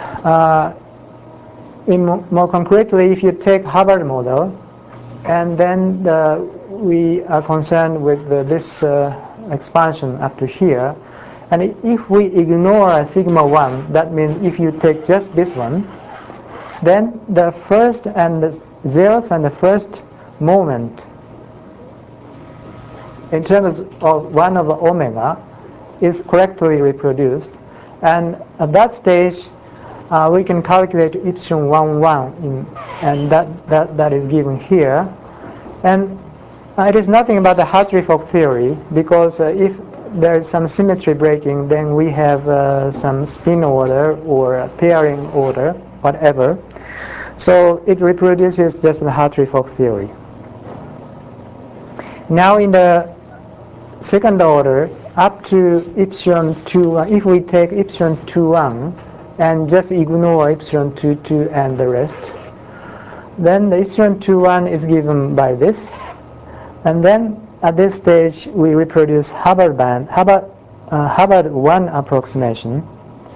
S1: more concretely, if you take Hubbard model, and then we are concerned with this expansion up to here, and if we ignore sigma 1, that means if you take just this one, then the first and the zeroth and the first moment in terms of 1 over omega is correctly reproduced, and at that stage we can calculate epsilon 1 1 and that is given here. And it is nothing about the Hartree-Fock theory, because if there is some symmetry breaking, then we have some spin order or pairing order, whatever. So it reproduces just the Hartree-Fock theory. Now in the second order, up to epsilon 2, if we take epsilon 2 1 and just ignore epsilon 2 2 and the rest, then the epsilon 2 1 is given by this, and then at this stage we reproduce Hubbard 1 approximation.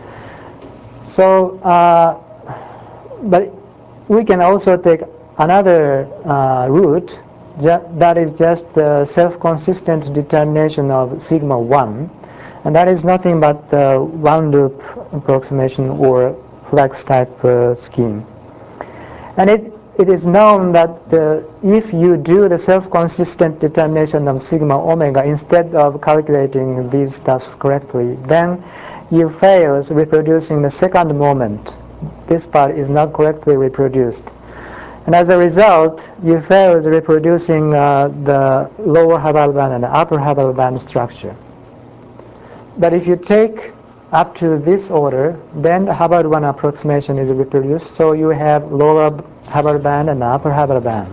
S1: So but we can also take another route, that is just the self-consistent determination of sigma 1, and that is nothing but the one loop approximation or flex type scheme. And it is known that if you do the self-consistent determination of sigma omega instead of calculating these stuffs correctly, then you fail reproducing the second moment. This part is not correctly reproduced. And as a result, you fail reproducing the lower Hubbard band and the upper Hubbard band structure. But if you take up to this order, then the Hubbard 1 approximation is reproduced, so you have lower Hubbard band and upper Hubbard band.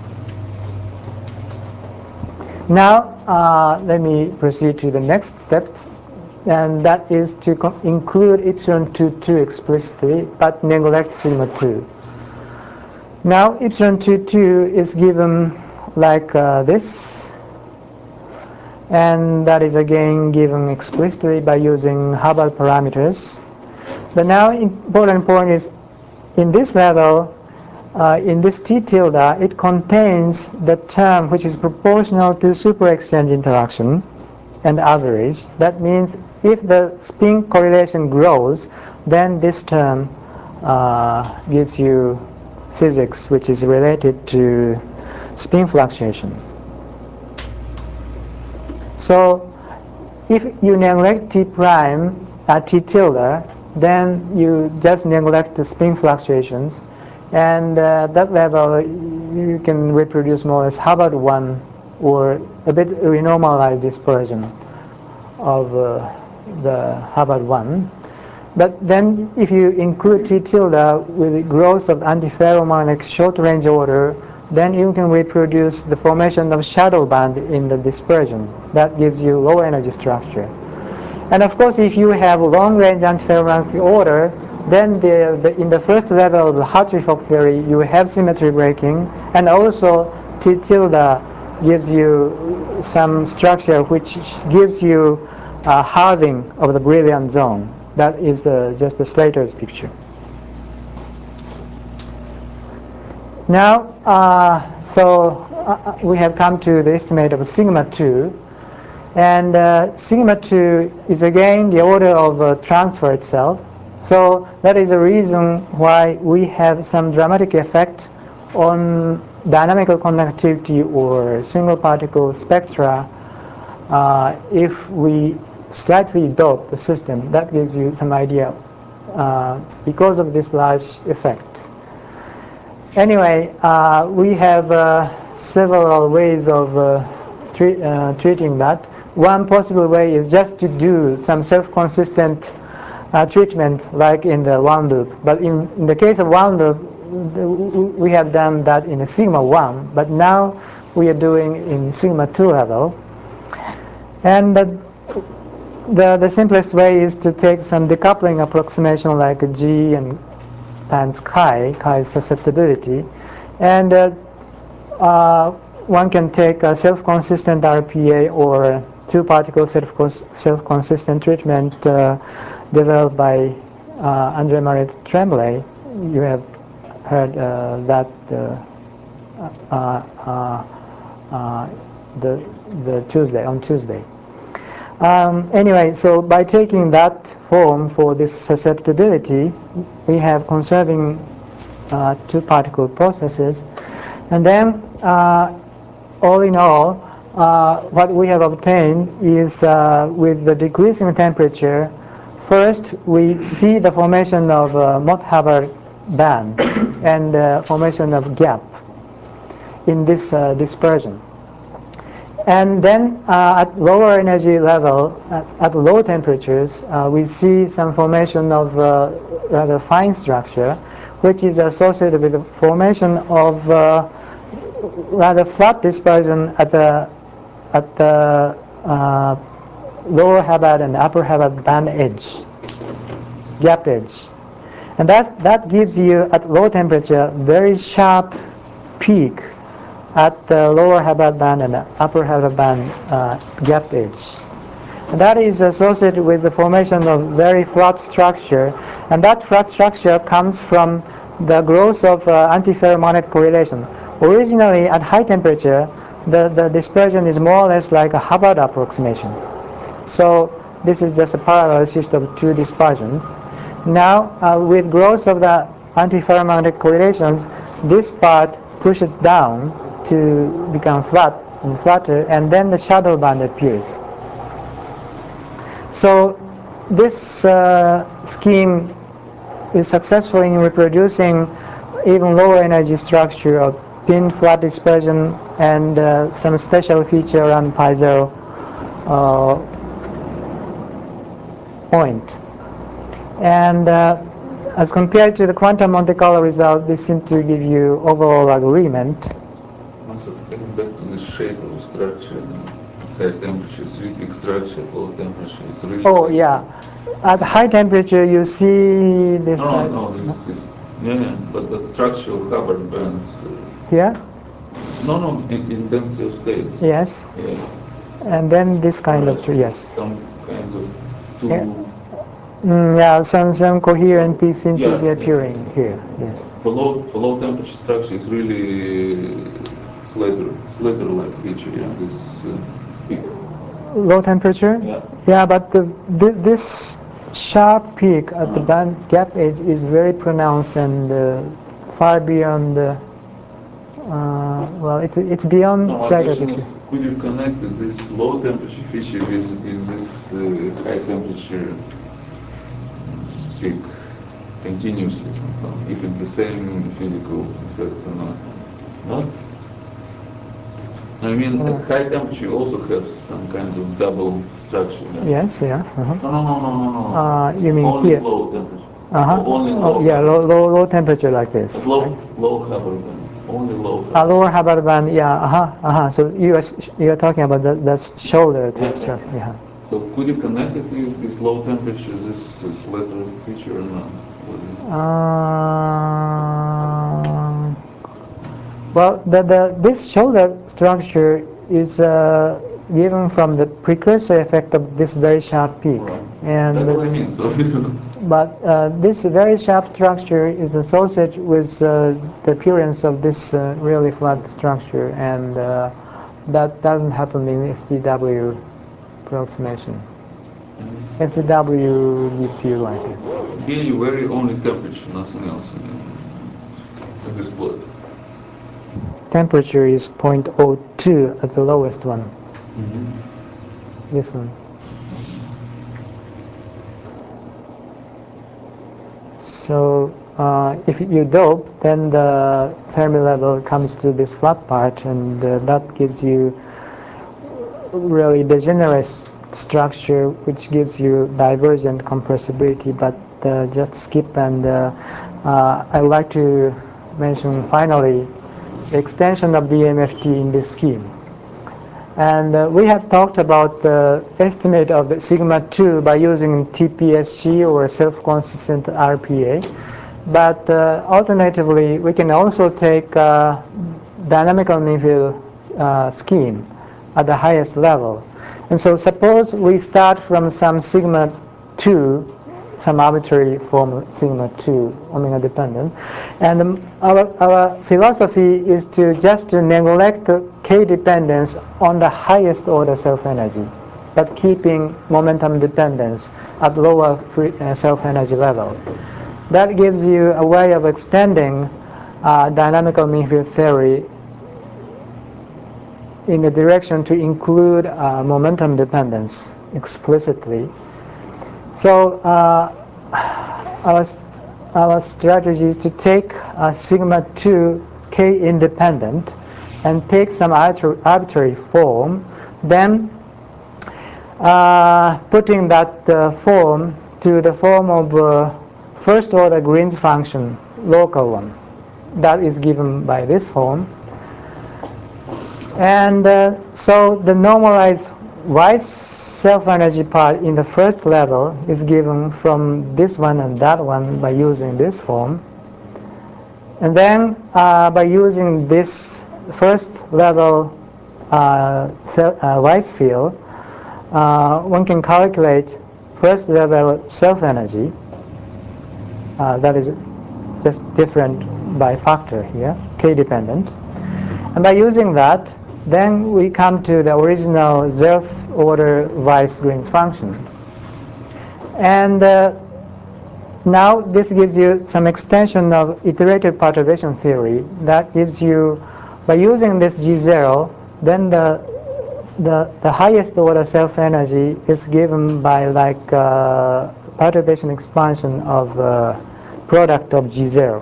S1: Now, let me proceed to the next step, and that is to include epsilon 2 explicitly, but neglect sigma 2. Now, epsilon 2 is given like this, and that is again given explicitly by using Hubbard parameters. But now, important point is, in this level, in this T tilde, it contains the term which is proportional to super-exchange interaction and average. That means if the spin correlation grows, then this term gives you physics which is related to spin fluctuation. So if you neglect T prime at T tilde, then you just neglect the spin fluctuations, and at that level you can reproduce more or less Hubbard 1 or a bit renormalized dispersion of the Hubbard 1. But then if you include T tilde with the growth of antiferromagnetic short range order, then you can reproduce the formation of shadow band in the dispersion. That gives you low energy structure. And of course, if you have long range antiferromagnetic order, then in the first level of the Hartree-Fock theory, you have symmetry breaking, and also T tilde gives you some structure which gives you a halving of the Brillouin zone. That is just the Slater's picture. Now, we have come to the estimate of sigma 2. And sigma 2 is again the order of transfer itself. So that is a reason why we have some dramatic effect on dynamical conductivity or single particle spectra if we slightly dope the system. That gives you some idea because of this large effect. Anyway, we have several ways of treating that. One possible way is just to do some self-consistent treatment like in the one loop. But in the case of one loop, we have done that in a sigma 1, but now we are doing in sigma 2 level. And the simplest way is to take some decoupling approximation like G and times chi susceptibility, and one can take a self-consistent RPA or two-particle self-consistent treatment developed by André-Marie Tremblay. You have heard that on Tuesday. Anyway, so by taking that form for this susceptibility, we have conserving two-particle processes, and then all in all, what we have obtained is with the decreasing temperature, first we see the formation of Mott-Hubbard band and formation of gap in this dispersion. And then at lower energy level, at low temperatures, we see some formation of rather fine structure, which is associated with the formation of rather flat dispersion at the lower Hubbard and upper Hubbard band edge, gap edge. And that gives you, at low temperature, very sharp peak at the lower Hubbard band and the upper Hubbard band gap edge. And that is associated with the formation of very flat structure, and that flat structure comes from the growth of antiferromagnetic correlation. originally at high temperature, the dispersion is more or less like a Hubbard approximation. So this is just a parallel shift of two dispersions. Now, with growth of the antiferromagnetic correlations, this part pushes down to become flat and flatter, and then the shadow band appears. So this scheme is successful in reproducing even lower energy structure of pin flat dispersion and some special feature around pi0 point. And as compared to the quantum Monte Carlo result, this seems to give you overall agreement.
S12: Also, getting back to the shape of the structure, high temperature is really big structure, low temperature is really
S1: Oh, yeah. At high temperature, you see this.
S12: No, this is, yeah, but the structural Hubbard bands.
S1: Here?
S12: No, in tensile states.
S1: Yes.
S12: Yeah.
S1: And then this kind of, yes.
S12: Some kind of two.
S1: Yeah, some coherent piece seems to be appearing here, yes.
S12: For low temperature structure is really slider-like feature, yeah, this peak.
S1: Low temperature?
S12: Yeah.
S1: Yeah, but this sharp peak at the band gap edge is very pronounced and far beyond well, it's beyond
S12: No, my
S1: Schreiber
S12: question
S1: feature.
S12: is, could you connect this low temperature feature with this high temperature peak continuously somehow, if it's the same physical effect or not? Not? I mean, at high temperature you also have some kind of double structure. Yeah?
S1: Yes, yeah.
S12: No.
S1: You mean
S12: only
S1: here?
S12: low temperature.
S1: Only low. Yeah, low temperature like this.
S12: At low Hubbard band. Only low.
S1: Lower Hubbard band, yeah. So you are talking about that shoulder structure. Yeah.
S12: So could you connect it with this low temperature, this lateral feature or not?
S1: Well, this shoulder structure is given from the precursor effect of this very sharp peak.
S12: Right.
S1: And
S12: that's what I mean. So
S1: but this very sharp structure is associated with the appearance of this really flat structure, and that doesn't happen in SDW approximation. SDW gives you like this.
S12: here you vary only temperature, nothing else in this plot.
S1: Temperature is 0.02 at the lowest one. This one. So if you dope, then the Fermi level comes to this flat part, and that gives you really degenerate structure, which gives you divergent compressibility. But just skip, and I would like to mention finally the extension of DMFT in this scheme. And we have talked about the estimate of the sigma 2 by using TPSC or self-consistent RPA. But alternatively, we can also take dynamical mean field scheme at the highest level. And so suppose we start from some sigma 2, some arbitrary form sigma 2 omega dependent, and our philosophy is to just neglect the k dependence on the highest order self energy, but keeping momentum dependence at lower self energy level. That gives you a way of extending dynamical mean field theory in the direction to include momentum dependence explicitly. So our strategy is to take sigma 2 k independent and take some arbitrary form, then putting that form to the form of first order Green's function, local one. That is given by this form. And so the normalized Weiss self-energy part in the first level is given from this one and that one by using this form. And then by using this first level Weiss field, one can calculate first level self-energy. That is just different by factor here, k dependent. And by using that, then we come to the original zeroth order Weiss-Green function. And now this gives you some extension of iterative perturbation theory that gives you, by using this G0, then the highest order self-energy is given by like perturbation expansion of product of G0.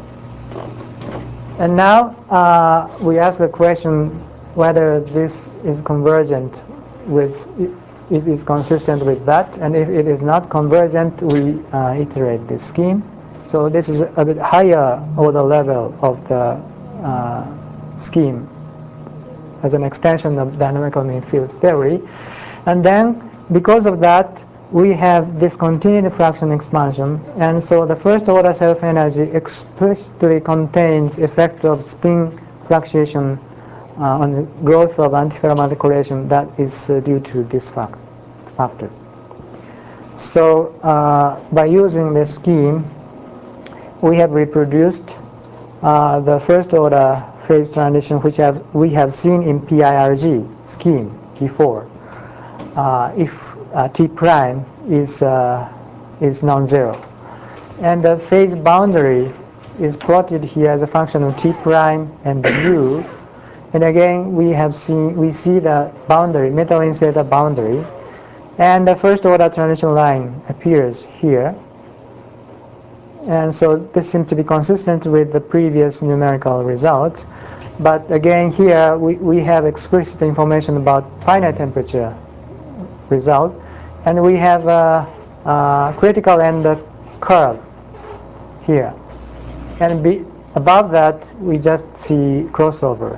S1: And now we ask the question whether this is convergent with, it is consistent with that, and if it is not convergent, we iterate this scheme. So this is a bit higher order level of the scheme as an extension of dynamical mean field theory. And then because of that, we have discontinued fraction expansion, and so the first order self-energy explicitly contains effect of spin fluctuation on the growth of antiferromagnetic correlation that is due to this factor. So by using this scheme, we have reproduced the first order phase transition which we have seen in PIRG scheme before. If T prime is non-zero, and the phase boundary is plotted here as a function of T prime and U. And again, we see the boundary, metal insulator boundary, and the first order transition line appears here. And so this seems to be consistent with the previous numerical result. But again, here we have explicit information about finite temperature result, and we have a critical end curve here. And above that, we just see crossover.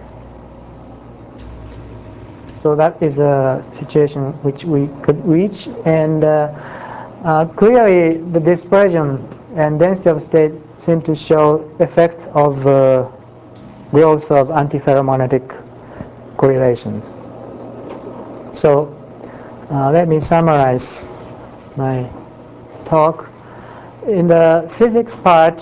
S1: So that is a situation which we could reach, and clearly the dispersion and density of state seem to show effect of growth of antiferromagnetic correlations. So let me summarize my talk. In the physics part,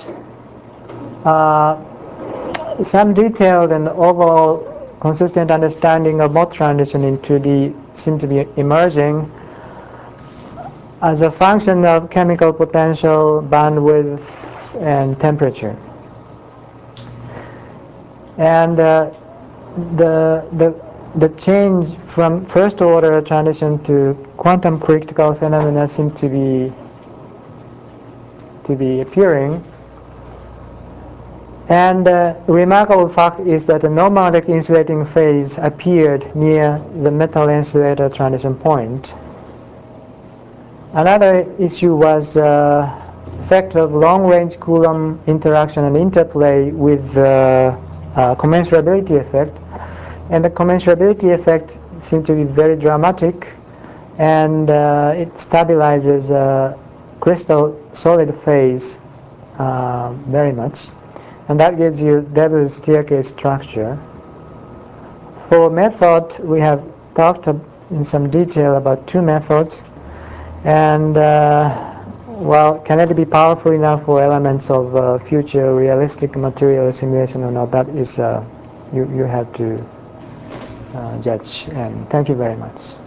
S1: some detailed and overall consistent understanding of mode transition in 2D seem to be emerging as a function of chemical potential, bandwidth, and temperature. And the change from first order transition to quantum critical phenomena seem to be appearing. And the remarkable fact is that the non-magnetic insulating phase appeared near the metal insulator transition point. Another issue was effect of long-range Coulomb interaction and interplay with commensurability effect. And the commensurability effect seems to be very dramatic, and it stabilizes crystal solid phase very much. And that gives you Devil's staircase structure. For method, we have talked in some detail about two methods. And well, can it be powerful enough for elements of future realistic material simulation or not? That is, you have to judge. And thank you very much.